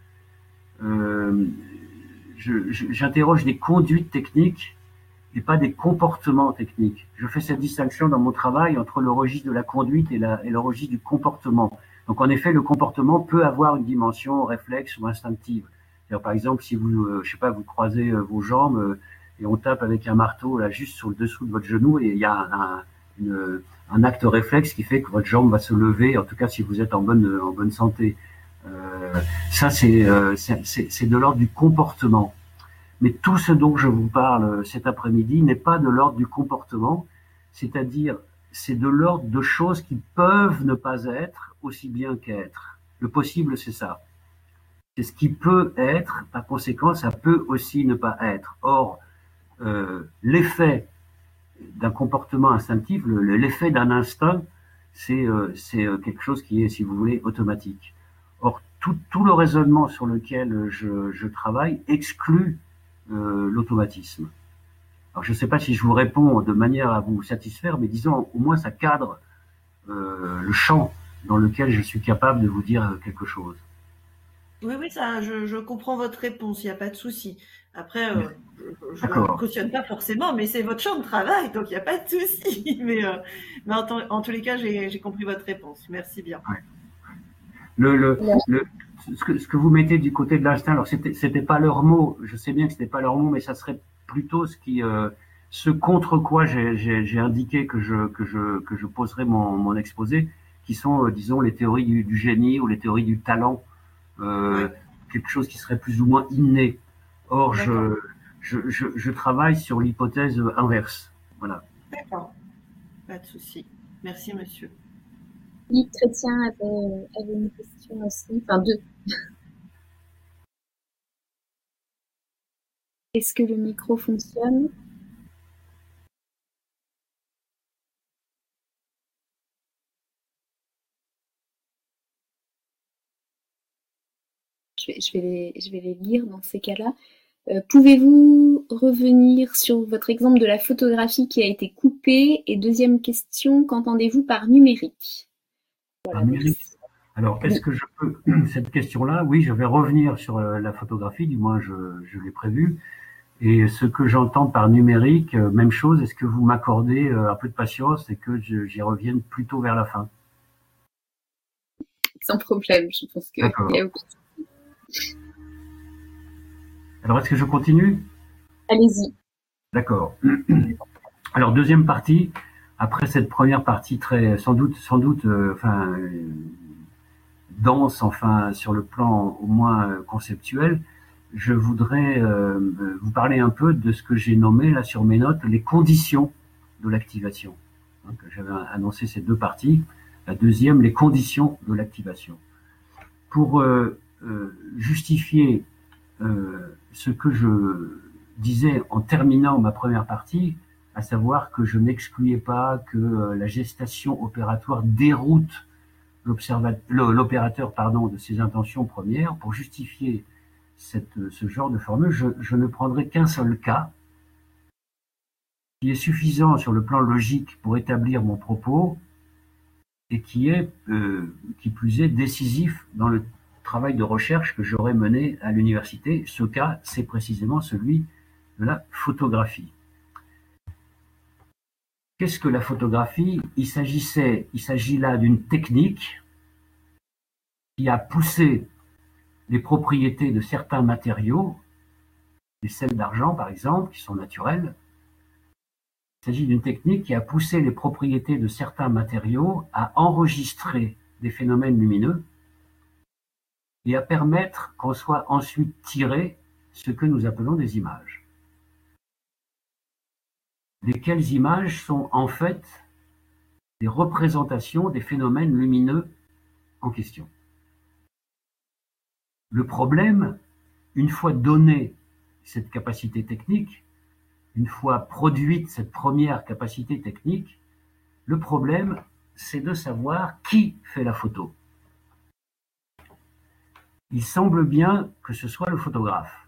S1: J'interroge des conduites techniques et pas des comportements techniques. Je fais cette distinction dans mon travail entre le registre de la conduite et le registre du comportement. Donc en effet, le comportement peut avoir une dimension réflexe ou instinctive. Par exemple, si vous, je sais pas, vous croisez vos jambes et on tape avec un marteau là juste sur le dessous de votre genou et il y a un acte réflexe qui fait que votre jambe va se lever. En tout cas, si vous êtes en bonne santé. Ça, c'est de l'ordre du comportement. Mais tout ce dont je vous parle cet après-midi n'est pas de l'ordre du comportement, c'est-à-dire c'est de l'ordre de choses qui peuvent ne pas être aussi bien qu'être. Le possible, c'est ça. C'est ce qui peut être, par conséquent, ça peut aussi ne pas être. Or, l'effet d'un comportement instinctif, l'effet d'un instinct, c'est quelque chose qui est, si vous voulez, automatique. Or, tout le raisonnement sur lequel je travaille exclut l'automatisme. Alors je ne sais pas si je vous réponds de manière à vous satisfaire, mais disons au moins ça cadre le champ dans lequel je suis capable de vous dire quelque chose.
S3: Oui, ça, je comprends votre réponse, il n'y a pas de souci. Après, je le cautionne pas forcément, mais c'est votre champ de travail, donc il n'y a pas de souci. Mais en tous les cas, j'ai compris votre réponse. Merci bien.
S1: Ouais. Ce que vous mettez du côté de l'instinct, alors c'était pas leur mot, je sais bien que c'était pas leur mot, mais ça serait plutôt ce contre quoi j'ai indiqué que je poserai mon exposé, qui sont, disons, les théories du génie ou les théories du talent,
S3: Ouais.
S1: quelque chose qui serait plus ou moins inné. Or, je travaille sur l'hypothèse inverse. Voilà.
S3: D'accord. Pas de souci. Merci, monsieur.
S2: Philippe Chrétien avait une question aussi, enfin deux. Est-ce que le micro fonctionne? Je vais les lire dans ces cas-là. Pouvez-vous revenir sur votre exemple de la photographie qui a été coupée? Et deuxième question, qu'entendez-vous par numérique? Voilà,
S1: par numérique. Alors, est-ce que je peux, cette question-là, oui, je vais revenir sur la photographie, du moins je l'ai prévu. Et ce que j'entends par numérique, même chose, est-ce que vous m'accordez un peu de patience et que j'y revienne plutôt vers la fin?
S2: Sans problème, je pense que
S1: D'accord.
S2: y a aucun...
S1: Alors, est-ce que je continue?
S2: Allez-y.
S1: D'accord. Alors, deuxième partie, après cette première partie très, sans doute, dense, enfin, sur le plan au moins conceptuel, je voudrais vous parler un peu de ce que j'ai nommé là sur mes notes, les conditions de l'activation. Donc, j'avais annoncé ces deux parties. La deuxième, les conditions de l'activation. Pour justifier ce que je disais en terminant ma première partie, à savoir que je n'excluais pas que la gestation opératoire déroute l'opérateur de ses intentions premières. Pour justifier ce genre de formule, je ne prendrai qu'un seul cas qui est suffisant sur le plan logique pour établir mon propos et qui est, qui plus est, décisif dans le travail de recherche que j'aurais mené à l'université. Ce cas, c'est précisément celui de la photographie. Qu'est-ce que la photographie? Il s'agit là d'une technique qui a poussé les propriétés de certains matériaux, les sels d'argent par exemple, qui sont naturels. Il s'agit d'une technique qui a poussé les propriétés de certains matériaux à enregistrer des phénomènes lumineux et à permettre qu'en soit ensuite tiré ce que nous appelons des images. Lesquelles images sont en fait des représentations des phénomènes lumineux en question. Le problème, une fois donnée cette capacité technique, une fois produite cette première capacité technique, le problème, c'est de savoir qui fait la photo. Il semble bien que ce soit le photographe.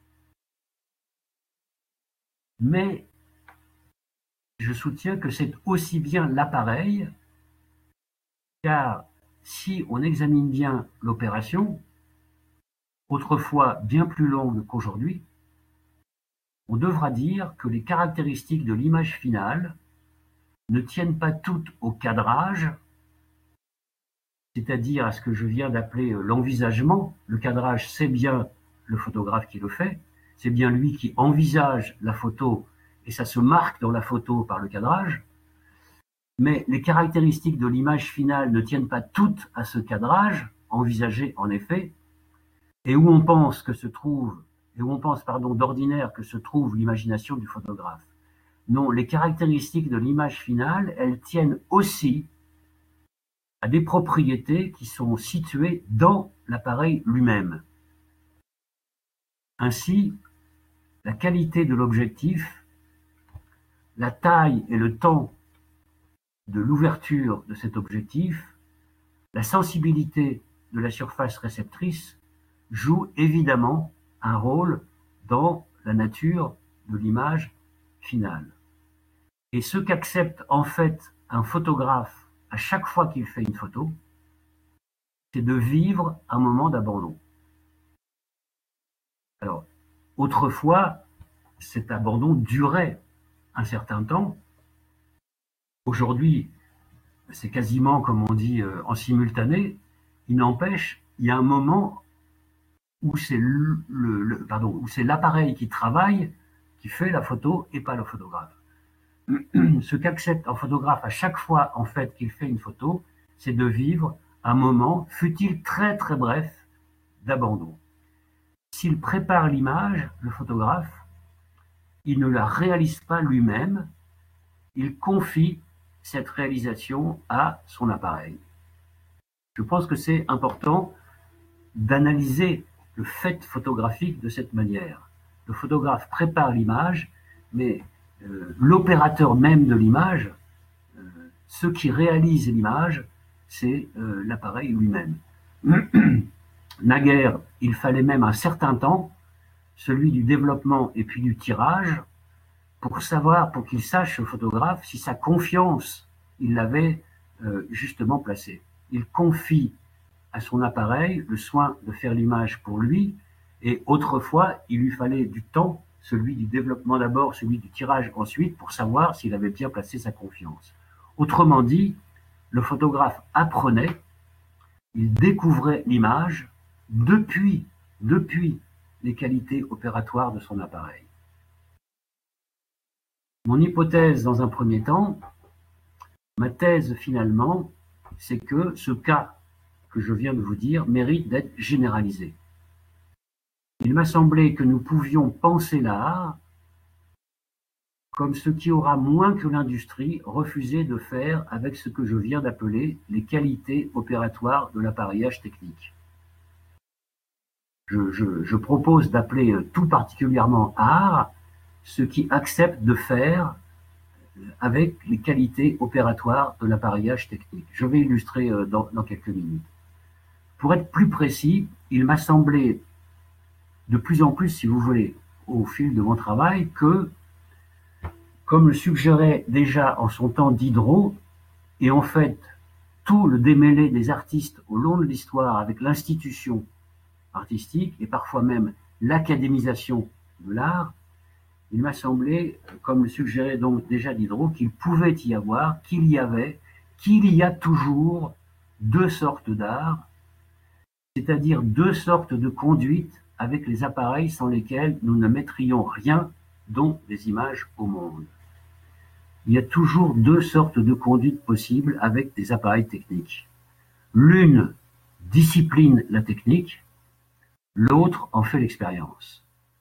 S1: Mais je soutiens que c'est aussi bien l'appareil, car si on examine bien l'opération, autrefois bien plus longue qu'aujourd'hui, on devra dire que les caractéristiques de l'image finale ne tiennent pas toutes au cadrage, c'est-à-dire à ce que je viens d'appeler l'envisagement. Le cadrage, c'est bien le photographe qui le fait, c'est bien lui qui envisage la photo et ça se marque dans la photo par le cadrage. Mais les caractéristiques de l'image finale ne tiennent pas toutes à ce cadrage, envisagé en effet, et où on pense d'ordinaire que se trouve l'imagination du photographe. Non, les caractéristiques de l'image finale, elles tiennent aussi à des propriétés qui sont situées dans l'appareil lui-même. Ainsi, la qualité de l'objectif, la taille et le temps de l'ouverture de cet objectif, la sensibilité de la surface réceptrice jouent évidemment un rôle dans la nature de l'image finale. Et ce qu'accepte en fait un photographe à chaque fois qu'il fait une photo, c'est de vivre un moment d'abandon. Alors, autrefois, cet abandon durait un certain temps. Aujourd'hui, c'est quasiment, comme on dit, en simultané. Il n'empêche, il y a un moment où c'est l'appareil qui travaille, qui fait la photo et pas le photographe. Ce qu'accepte un photographe à chaque fois, en fait, qu'il fait une photo, c'est de vivre un moment, fût-il très très bref, d'abandon. S'il prépare l'image, le photographe, il ne la réalise pas lui-même, il confie cette réalisation à son appareil. Je pense que c'est important d'analyser le fait photographique de cette manière. Le photographe prépare l'image, mais l'opérateur même de l'image, ce qui réalise l'image, c'est l'appareil lui-même. Naguère, il fallait même un certain temps, celui du développement et puis du tirage, pour qu'il sache, le photographe, si sa confiance, il l'avait justement placée. Il confie à son appareil le soin de faire l'image pour lui, et autrefois, il lui fallait du temps, celui du développement d'abord, celui du tirage ensuite, pour savoir s'il avait bien placé sa confiance. Autrement dit, le photographe apprenait, il découvrait l'image depuis les qualités opératoires de son appareil. Mon hypothèse dans un premier temps, ma thèse finalement, c'est que ce cas que je viens de vous dire mérite d'être généralisé. Il m'a semblé que nous pouvions penser l'art comme ce qui aura moins que l'industrie refusé de faire avec ce que je viens d'appeler les qualités opératoires de l'appareillage technique. Je propose d'appeler tout particulièrement art ce qui accepte de faire avec les qualités opératoires de l'appareillage technique. Je vais illustrer dans quelques minutes. Pour être plus précis, il m'a semblé de plus en plus, si vous voulez, au fil de mon travail, que, comme le suggérait déjà en son temps Diderot, et en fait tout le démêlé des artistes au long de l'histoire avec l'institution artistique et parfois même l'académisation de l'art, il m'a semblé, comme le suggérait donc déjà Diderot, qu'il pouvait y avoir, qu'il y a toujours deux sortes d'art, c'est-à-dire deux sortes de conduite avec les appareils sans lesquels nous ne mettrions rien, dont des images au monde. Il y a toujours deux sortes de conduite possibles avec des appareils techniques. L'une discipline la technique, l'autre en fait l'expérience.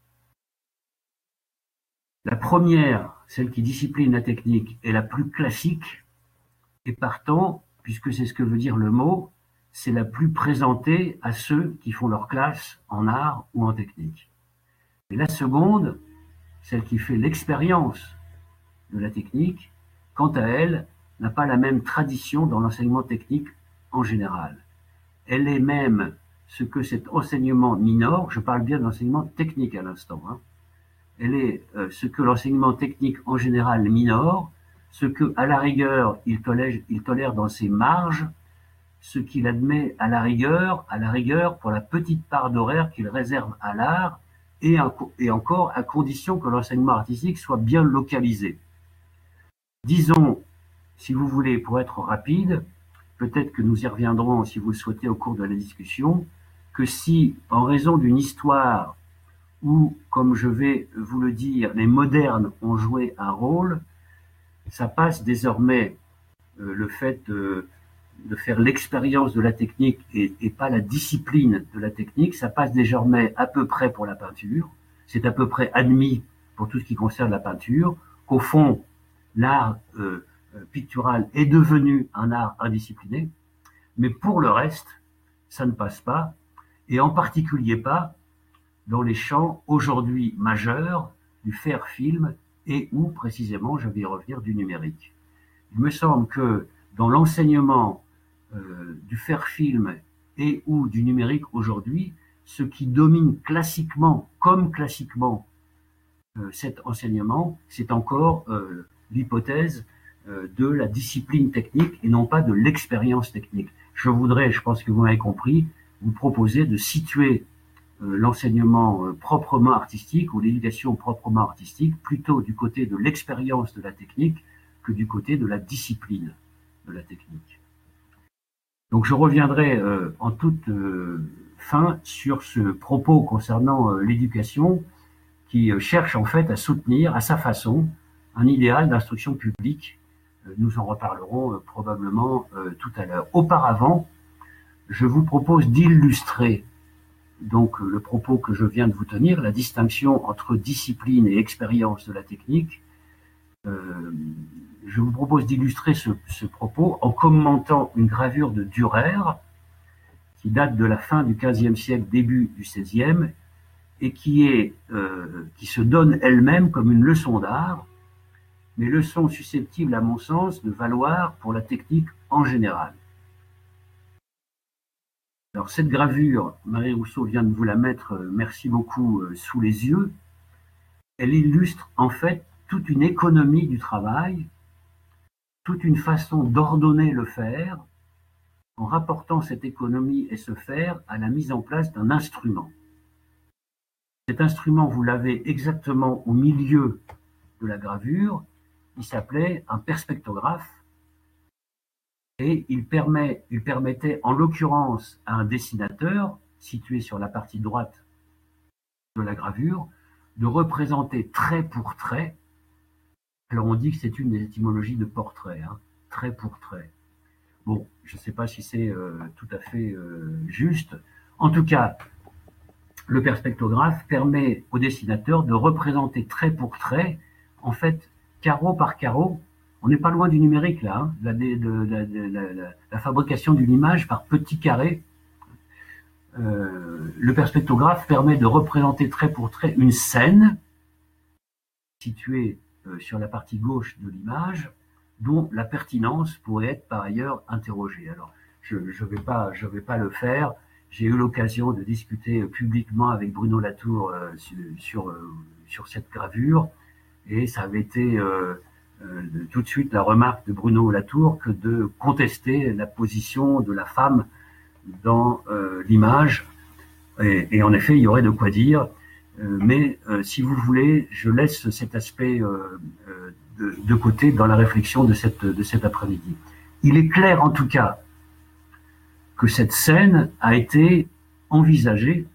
S1: La première, celle qui discipline la technique, est la plus classique et partant, puisque c'est ce que veut dire le mot, c'est la plus présentée à ceux qui font leur classe en art ou en technique. Et la seconde, celle qui fait l'expérience de la technique, quant à elle, n'a pas la même tradition dans l'enseignement technique en général. Elle est même ce que cet enseignement minore, je parle bien d'enseignement technique à l'instant, elle est ce que l'enseignement technique en général minore, ce que à la rigueur il tolère dans ses marges, ce qu'il admet à la rigueur pour la petite part d'horaire qu'il réserve à l'art, et encore à condition que l'enseignement artistique soit bien localisé. Disons, si vous voulez, pour être rapide, peut-être que nous y reviendrons si vous le souhaitez au cours de la discussion, que si, en raison d'une histoire où, comme je vais vous le dire, les modernes ont joué un rôle, ça passe désormais le fait de faire l'expérience de la technique et pas la discipline de la technique, ça passe désormais à peu près pour la peinture, c'est à peu près admis pour tout ce qui concerne la peinture, qu'au fond, l'art pictural est devenu un art indiscipliné, mais pour le reste, ça ne passe pas, et en particulier pas dans les champs aujourd'hui majeurs du faire-film et où, précisément, je vais y revenir, du numérique. Il me semble que dans l'enseignement du faire-film et ou du numérique aujourd'hui, ce qui domine classiquement, cet enseignement, c'est encore l'hypothèse de la discipline technique et non pas de l'expérience technique. Je pense que vous m'avez compris, vous proposer de situer l'enseignement proprement artistique ou l'éducation proprement artistique plutôt du côté de l'expérience de la technique que du côté de la discipline de la technique. Donc je reviendrai en toute fin sur ce propos concernant l'éducation qui cherche en fait à soutenir à sa façon un idéal d'instruction publique. Nous en reparlerons probablement tout à l'heure. Auparavant, je vous propose d'illustrer donc le propos que je viens de vous tenir, la distinction entre discipline et expérience de la technique. Je vous propose d'illustrer ce propos en commentant une gravure de Dürer qui date de la fin du XVe siècle, début du XVIe, et qui se donne elle-même comme une leçon d'art, mais leçon susceptible, à mon sens, de valoir pour la technique en général. Alors cette gravure, Marie Rousseau vient de vous la mettre, merci beaucoup, sous les yeux. Elle illustre en fait toute une économie du travail, toute une façon d'ordonner le faire, en rapportant cette économie et ce faire à la mise en place d'un instrument. Cet instrument, vous l'avez exactement au milieu de la gravure, il s'appelait un perspectographe, et il permettait en l'occurrence à un dessinateur, situé sur la partie droite de la gravure, de représenter trait pour trait. Alors on dit que c'est une des étymologies de portrait, hein, trait pour trait. Bon, je ne sais pas si c'est tout à fait juste. En tout cas, le perspectographe permet au dessinateur de représenter trait pour trait, en fait, carreau par carreau. On n'est pas loin du numérique là, hein, la fabrication d'une image par petits carrés. Le perspectographe permet de représenter trait pour trait une scène située sur la partie gauche de l'image, dont la pertinence pourrait être par ailleurs interrogée. Alors, je vais pas le faire. J'ai eu l'occasion de discuter publiquement avec Bruno Latour sur cette gravure, et ça avait été tout de suite la remarque de Bruno Latour que de contester la position de la femme dans l'image. Et en effet, il y aurait de quoi dire. Mais si vous voulez, je laisse cet aspect de côté dans la réflexion de cet après-midi. Il est clair en tout cas que cette scène a été envisagée,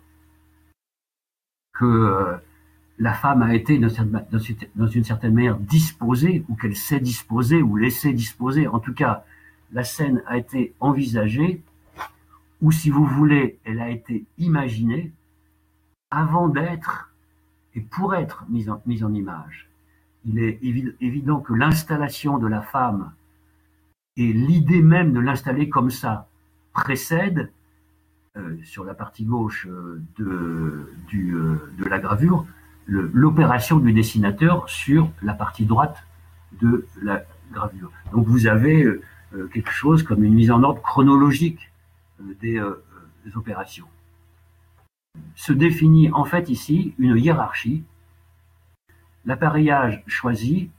S1: que la femme a été dans une certaine manière disposée, ou qu'elle s'est disposée, ou laissée disposer. En tout cas, la scène a été envisagée, ou si vous voulez, elle a été imaginée avant d'être et pour être mise en image. Il est évident que l'installation de la femme et l'idée même de l'installer comme ça précède, sur la partie gauche de la gravure, l'opération du dessinateur sur la partie droite de la gravure. Donc vous avez quelque chose comme une mise en ordre chronologique des opérations. Se définit en fait ici une hiérarchie. L'appareillage choisi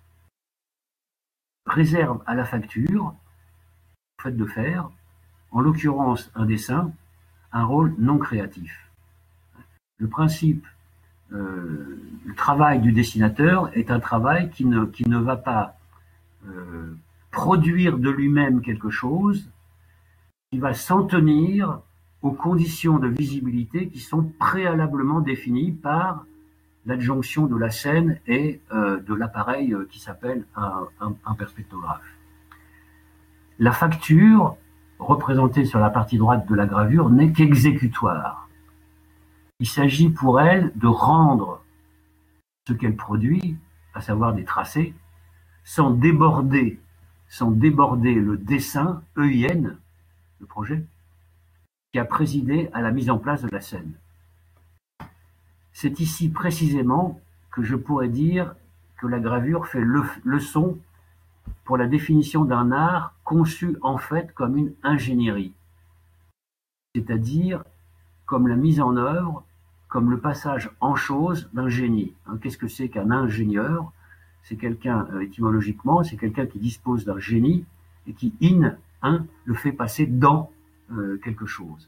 S1: réserve à la facture, au fait de faire, en l'occurrence un dessin, un rôle non créatif. Le principe, le travail du dessinateur est un travail qui ne va pas produire de lui-même quelque chose, qui va s'en tenir aux conditions de visibilité qui sont préalablement définies par l'adjonction de la scène et de l'appareil qui s'appelle un perspectographe. La facture, représentée sur la partie droite de la gravure, n'est qu'exécutoire. Il s'agit pour elle de rendre ce qu'elle produit, à savoir des tracés, sans déborder le dessin EIN, le projet, qui a présidé à la mise en place de la scène. C'est ici précisément que je pourrais dire que la gravure fait leçon pour la définition d'un art conçu en fait comme une ingénierie, c'est-à-dire comme la mise en œuvre, comme le passage en chose d'un génie. Qu'est-ce que c'est qu'un ingénieur? C'est quelqu'un, étymologiquement, c'est quelqu'un qui dispose d'un génie et qui, le fait passer dans quelque chose.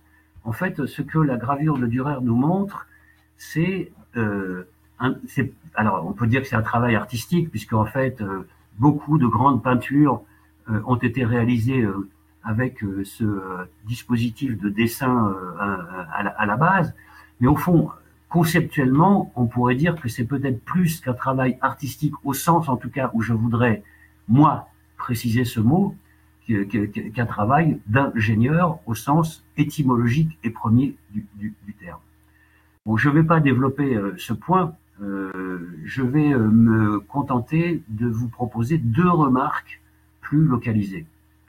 S1: En fait, ce que la gravure de Dürer nous montre, c'est alors on peut dire que c'est un travail artistique, puisqu'en fait, beaucoup de grandes peintures ont été réalisées avec ce dispositif de dessin à la base. Mais au fond, conceptuellement, on pourrait dire que c'est peut-être plus qu'un travail artistique, au sens en tout cas où je voudrais, moi, préciser ce mot, qu'un travail d'ingénieur au sens étymologique et premier du terme. Bon, je ne vais pas développer ce point, je vais me contenter de vous proposer 2 remarques plus localisées.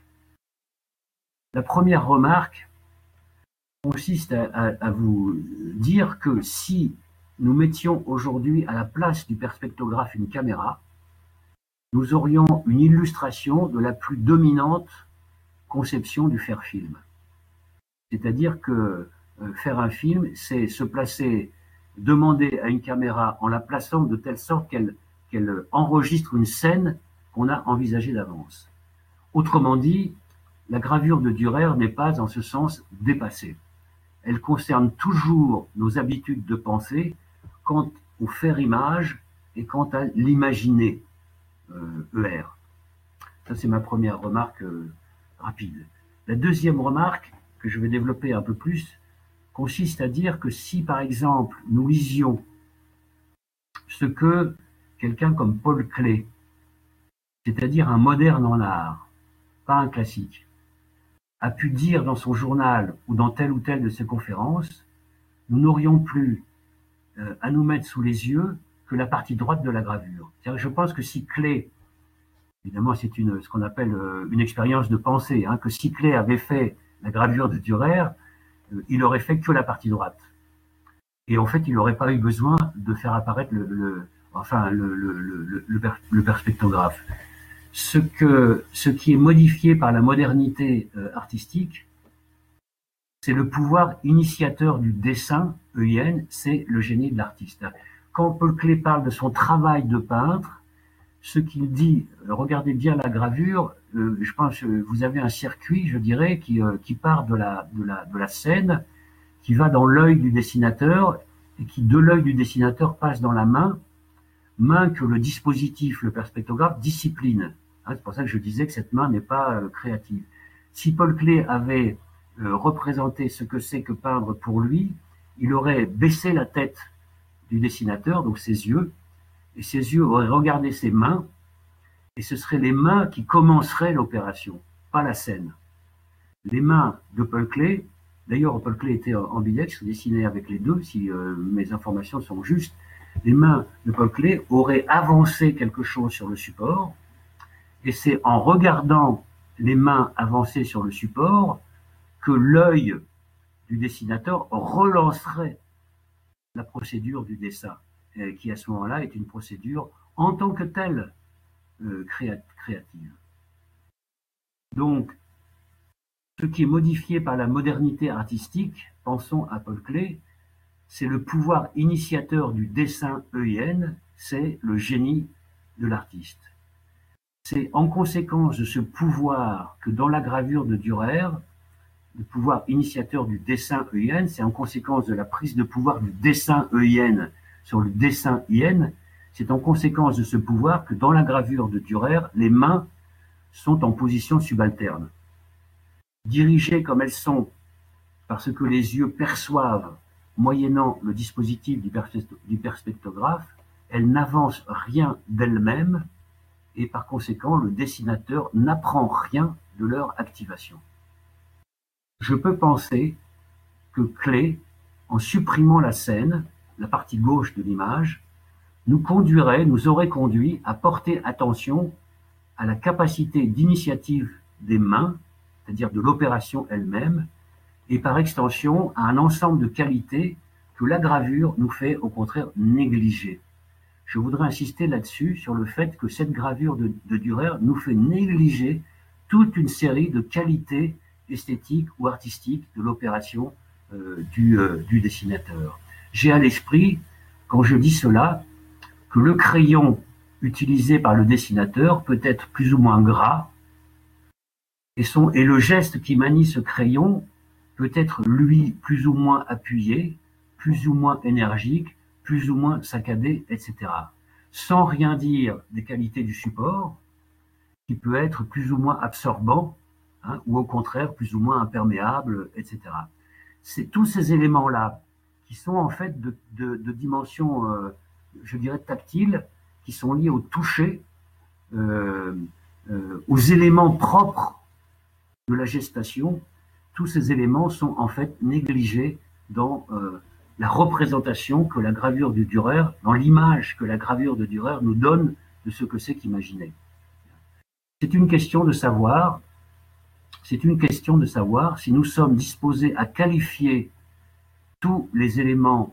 S1: La première remarque consiste à vous dire que si nous mettions aujourd'hui à la place du perspectographe une caméra, nous aurions une illustration de la plus dominante conception du faire-film. C'est-à-dire que faire un film, c'est se placer, demander à une caméra en la plaçant de telle sorte qu'elle enregistre une scène qu'on a envisagée d'avance. Autrement dit, la gravure de Dürer n'est pas en ce sens dépassée. Elle concerne toujours nos habitudes de pensée quant au faire-image et quant à l'imaginer, ER. Ça, c'est ma première remarque rapide. La deuxième remarque, que je vais développer un peu plus, consiste à dire que si, par exemple, nous lisions ce que quelqu'un comme Paul Klee, c'est-à-dire un moderne en art, pas un classique, a pu dire dans son journal ou dans telle ou telle de ses conférences, nous n'aurions plus à nous mettre sous les yeux que la partie droite de la gravure. Je pense que si Klee, évidemment c'est ce qu'on appelle une expérience de pensée, que si Klee avait fait la gravure de Dürer, il aurait fait que la partie droite. Et en fait, il n'aurait pas eu besoin de faire apparaître le perspectographe. Ce qui est modifié par la modernité artistique, c'est le pouvoir initiateur du dessin, EIN, c'est le génie de l'artiste. Quand Paul Klee parle de son travail de peintre, ce qu'il dit, regardez bien la gravure, je pense que vous avez un circuit, je dirais, qui part de la scène, qui va dans l'œil du dessinateur, et qui de l'œil du dessinateur passe dans la main que le dispositif, le perspectographe, discipline. C'est pour ça que je disais que cette main n'est pas créative. Si Paul Klee avait représenté ce que c'est que peindre pour lui, il aurait baissé la tête du dessinateur, donc ses yeux, et ses yeux auraient regardé ses mains, et ce seraient les mains qui commenceraient l'opération, pas la scène. Les mains de Paul Klee, d'ailleurs Paul Klee était ambidextre, dessinait avec les deux, si mes informations sont justes, les mains de Paul Klee auraient avancé quelque chose sur le support, et c'est en regardant les mains avancer sur le support que l'œil du dessinateur relancerait la procédure du dessin, qui à ce moment-là est une procédure en tant que telle créative. Donc, ce qui est modifié par la modernité artistique, pensons à Paul Klee, c'est le pouvoir initiateur du dessin EIN, c'est le génie de l'artiste. C'est en conséquence de ce pouvoir que dans la gravure de Dürer, le pouvoir initiateur du dessin EIN, c'est en conséquence de la prise de pouvoir du dessin EIN sur le dessin IN, c'est en conséquence de ce pouvoir que dans la gravure de Dürer, les mains sont en position subalterne. Dirigées comme elles sont parce que les yeux perçoivent, moyennant le dispositif du perspectographe, elles n'avancent rien d'elles-mêmes et par conséquent, le dessinateur n'apprend rien de leur activation. Je peux penser que Klee, en supprimant la scène, la partie gauche de l'image, nous aurait conduit à porter attention à la capacité d'initiative des mains, c'est-à-dire de l'opération elle-même, et par extension à un ensemble de qualités que la gravure nous fait au contraire négliger. Je voudrais insister là-dessus, sur le fait que cette gravure de Dürer nous fait négliger toute une série de qualités esthétiques ou artistiques de l'opération du dessinateur. J'ai à l'esprit, quand je dis cela, que le crayon utilisé par le dessinateur peut être plus ou moins gras, et le geste qui manie ce crayon peut être, lui, plus ou moins appuyé, plus ou moins énergique, plus ou moins saccadé, etc. Sans rien dire des qualités du support, qui peut être plus ou moins absorbant, hein, ou au contraire plus ou moins imperméable, etc. C'est tous ces éléments-là qui sont en fait de dimension, je dirais, tactile, qui sont liés au toucher, aux éléments propres de la gestation. Tous ces éléments sont en fait négligés dans la représentation que la gravure de Dürer, dans l'image que la gravure de Dürer nous donne de ce que c'est qu'imaginer. C'est une question de savoir, si nous sommes disposés à qualifier tous les éléments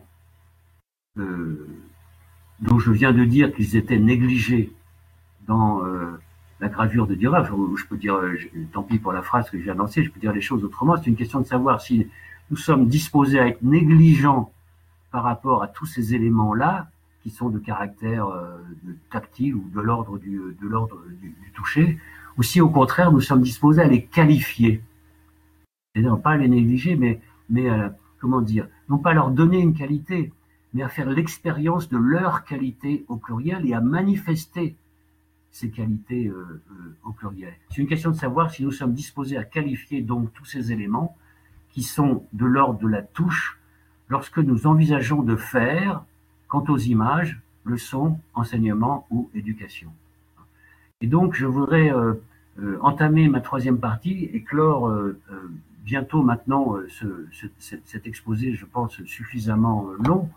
S1: dont je viens de dire qu'ils étaient négligés dans la gravure de Dürer. Je peux dire, tant pis pour la phrase que je viens de lancer, je peux dire les choses autrement. C'est une question de savoir si nous sommes disposés à être négligents par rapport à tous ces éléments-là, qui sont de caractère tactile ou de l'ordre du toucher, ou si au contraire nous sommes disposés à les qualifier. C'est-à-dire pas à les négliger, mais comment dire, non pas à leur donner une qualité, mais à faire l'expérience de leur qualité au pluriel et à manifester ces qualités au pluriel. C'est une question de savoir si nous sommes disposés à qualifier donc tous ces éléments qui sont de l'ordre de la touche lorsque nous envisageons de faire, quant aux images, le son, enseignement ou éducation. Et donc je voudrais entamer ma troisième partie et clore bientôt maintenant cet exposé, je pense, suffisamment long.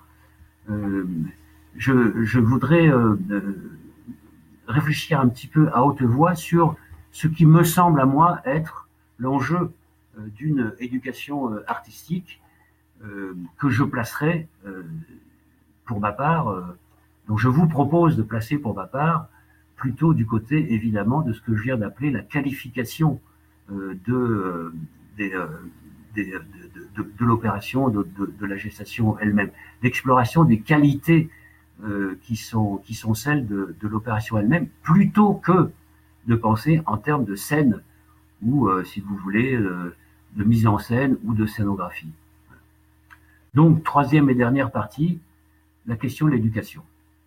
S1: Je voudrais réfléchir un petit peu à haute voix sur ce qui me semble à moi être l'enjeu d'une éducation artistique que je placerai pour ma part, donc je vous propose de placer pour ma part plutôt du côté évidemment de ce que je viens d'appeler la qualification de l'opération, de la gestation elle-même, l'exploration des qualités qui sont celles de l'opération elle-même, plutôt que de penser en termes de scène ou, si vous voulez, de mise en scène ou de scénographie. Donc, troisième et dernière partie, la question de l'éducation.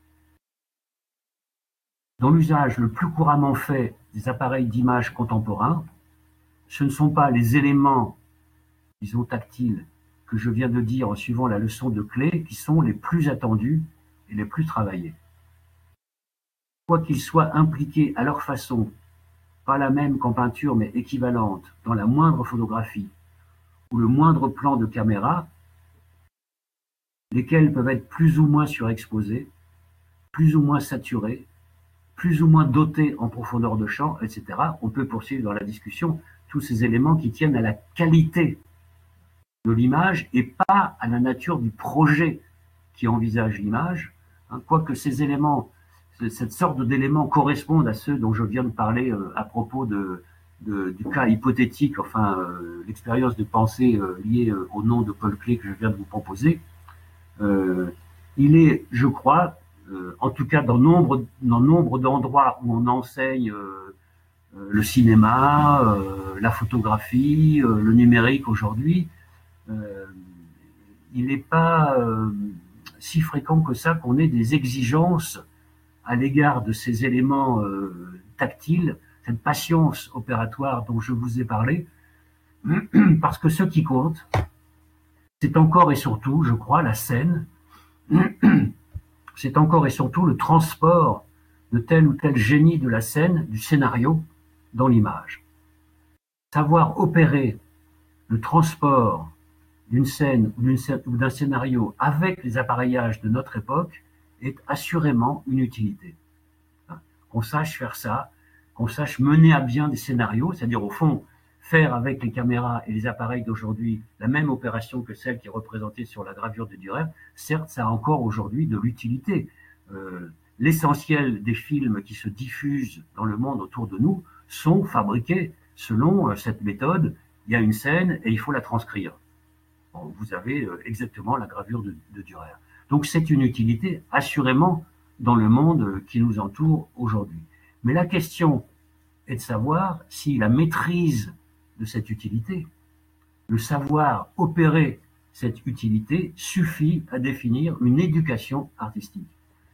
S1: Dans l'usage le plus couramment fait des appareils d'image contemporains, ce ne sont pas les éléments, disons, tactiles que je viens de dire en suivant la leçon de clé qui sont les plus attendus et les plus travaillés. Quoi qu'ils soient impliqués à leur façon, pas la même qu'en peinture mais équivalente, dans la moindre photographie ou le moindre plan de caméra, lesquels peuvent être plus ou moins surexposés, plus ou moins saturés, plus ou moins dotés en profondeur de champ, etc. On peut poursuivre dans la discussion tous ces éléments qui tiennent à la qualité de l'image et pas à la nature du projet qui envisage l'image, quoique ces éléments, cette sorte d'éléments correspondent à ceux dont je viens de parler à propos du cas hypothétique, enfin l'expérience de pensée liée au nom de Paul Klee que je viens de vous proposer. Il est, je crois, en tout cas dans nombre d'endroits où on enseigne le cinéma, la photographie, le numérique aujourd'hui, il n'est pas si fréquent que ça qu'on ait des exigences à l'égard de ces éléments tactiles, cette patience opératoire dont je vous ai parlé, parce que ce qui compte, c'est encore et surtout, je crois, la scène, c'est encore et surtout le transport de tel ou tel génie de la scène, du scénario, dans l'image. Savoir opérer le transport d'une scène ou d'un scénario avec les appareillages de notre époque est assurément une utilité. Qu'on sache faire ça, qu'on sache mener à bien des scénarios, c'est-à-dire au fond faire avec les caméras et les appareils d'aujourd'hui la même opération que celle qui est représentée sur la gravure de Dürer, certes ça a encore aujourd'hui de l'utilité. L'essentiel des films qui se diffusent dans le monde autour de nous sont fabriqués selon cette méthode. Il y a une scène et il faut la transcrire. Bon, vous avez exactement la gravure de Dürer. Donc c'est une utilité assurément dans le monde qui nous entoure aujourd'hui. Mais la question est de savoir si la maîtrise de cette utilité Le savoir opérer cette utilité suffit à définir une éducation artistique.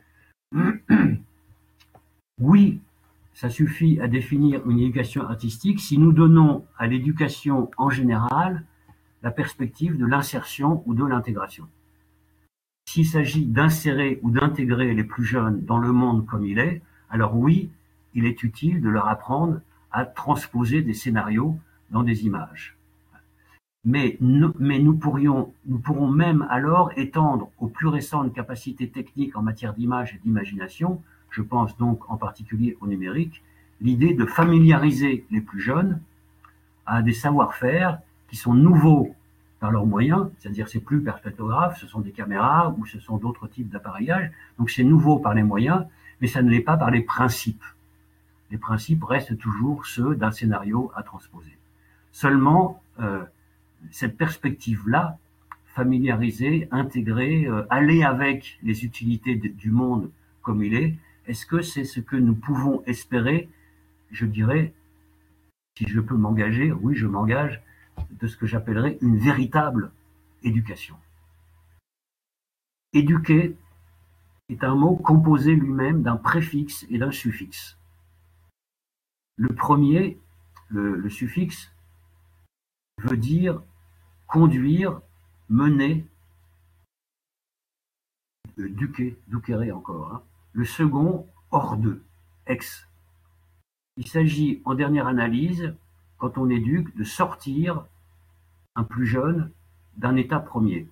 S1: Oui, ça suffit à définir une éducation artistique si nous donnons à l'éducation en général la perspective de l'insertion ou de l'intégration. S'il s'agit d'insérer ou d'intégrer les plus jeunes dans le monde comme il est, alors oui, il est utile de leur apprendre à transposer des scénarios dans des images. Mais nous pourrons même alors étendre aux plus récentes capacités techniques en matière d'image et d'imagination, je pense donc en particulier au numérique, l'idée de familiariser les plus jeunes à des savoir-faire qui sont nouveaux par leurs moyens, c'est-à-dire c'est plus perspectographe, ce sont des caméras ou ce sont d'autres types d'appareillage, donc c'est nouveau par les moyens, mais ça ne l'est pas par les principes. Les principes restent toujours ceux d'un scénario à transposer. Seulement, cette perspective-là, familiariser, intégrer, aller avec les utilités du monde comme il est-ce que c'est ce que nous pouvons espérer? Je dirais, si je peux m'engager, oui, je m'engage, de ce que j'appellerais une véritable éducation. Éduquer est un mot composé lui-même d'un préfixe et d'un suffixe. Le premier, le suffixe, veut dire conduire, mener, duquere encore. Hein. Le second, hors d'eux, ex. Il s'agit, en dernière analyse, quand on éduque, de sortir un plus jeune d'un état premier.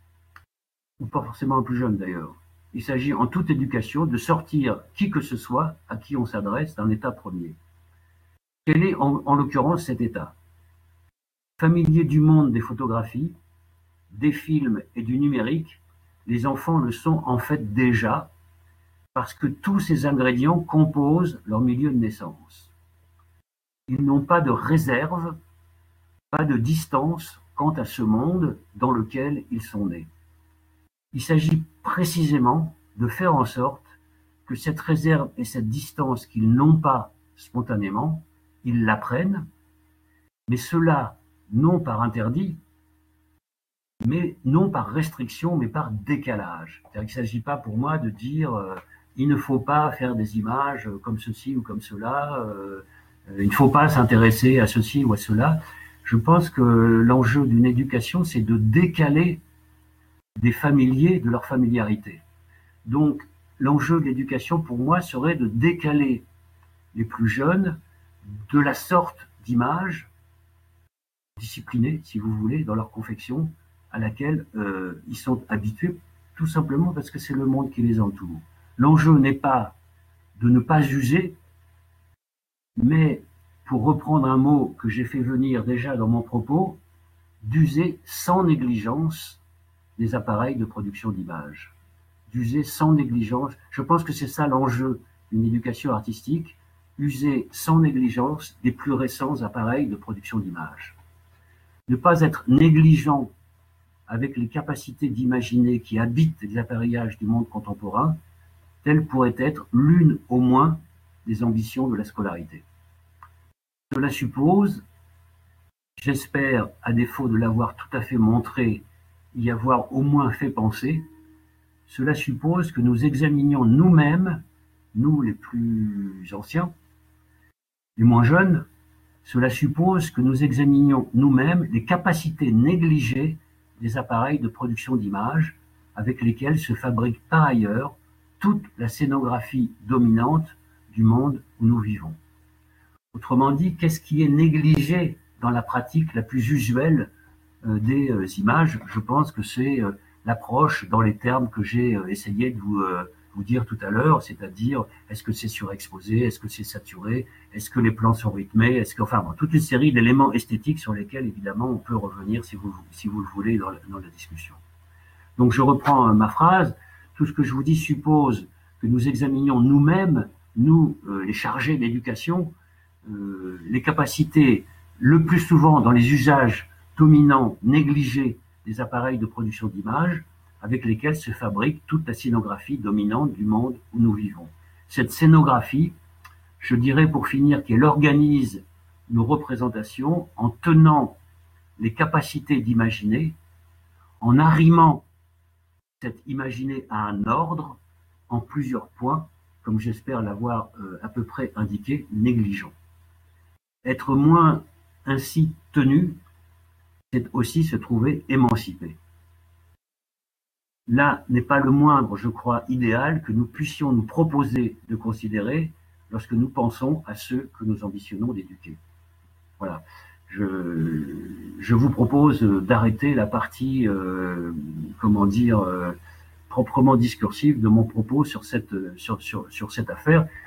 S1: Ou pas forcément un plus jeune d'ailleurs. Il s'agit en toute éducation de sortir qui que ce soit à qui on s'adresse d'un état premier. Quel est en l'occurrence cet état? Familiers du monde des photographies, des films et du numérique, les enfants le sont en fait déjà parce que tous ces ingrédients composent leur milieu de naissance. Ils n'ont pas de réserve, pas de distance quant à ce monde dans lequel ils sont nés. Il s'agit précisément de faire en sorte que cette réserve et cette distance qu'ils n'ont pas spontanément, ils l'apprennent, mais cela non par interdit, mais non par restriction, mais par décalage. C'est-à-dire qu'il ne s'agit pas pour moi de dire il ne faut pas faire des images comme ceci ou comme cela, il ne faut pas s'intéresser à ceci ou à cela. Je pense que l'enjeu d'une éducation, c'est de décaler des familiers de leur familiarité. Donc, l'enjeu de l'éducation, pour moi, serait de décaler les plus jeunes de la sorte d'image disciplinée, si vous voulez, dans leur confection, à laquelle ils sont habitués, tout simplement parce que c'est le monde qui les entoure. L'enjeu n'est pas de ne pas user, mais, pour reprendre un mot que j'ai fait venir déjà dans mon propos, d'user sans négligence des appareils de production d'images. D'user sans négligence. Je pense que c'est ça l'enjeu d'une éducation artistique, user sans négligence des plus récents appareils de production d'images. Ne pas être négligent avec les capacités d'imaginer qui habitent les appareillages du monde contemporain, telle pourrait être l'une au moins des ambitions de la scolarité. Cela suppose, j'espère, à défaut de l'avoir tout à fait montré, y avoir au moins fait penser, cela suppose que nous examinions nous-mêmes, nous les plus anciens, les moins jeunes, cela suppose que nous examinions nous-mêmes les capacités négligées des appareils de production d'images avec lesquels se fabrique par ailleurs toute la scénographie dominante du monde où nous vivons. Autrement dit, qu'est-ce qui est négligé dans la pratique la plus usuelle des images? Je pense que c'est l'approche dans les termes que j'ai essayé de vous dire tout à l'heure, c'est-à-dire est-ce que c'est surexposé, est-ce que c'est saturé, est-ce que les plans sont rythmés, est-ce que, enfin, bon, toute une série d'éléments esthétiques sur lesquels évidemment on peut revenir si vous le voulez dans la discussion. Donc je reprends ma phrase, tout ce que je vous dis suppose que nous examinions nous-mêmes, nous les chargés d'éducation, les capacités le plus souvent dans les usages dominants, négligés des appareils de production d'images avec lesquels se fabrique toute la scénographie dominante du monde où nous vivons. Cette scénographie, je dirais pour finir, qu'elle organise nos représentations en tenant les capacités d'imaginer en arrimant cet imaginer à un ordre en plusieurs points, comme j'espère l'avoir à peu près indiqué, négligent. Être moins ainsi tenu, c'est aussi se trouver émancipé. Là n'est pas le moindre, je crois, idéal que nous puissions nous proposer de considérer lorsque nous pensons à ceux que nous ambitionnons d'éduquer. Voilà. Je vous propose d'arrêter la partie, proprement discursive de mon propos sur cette affaire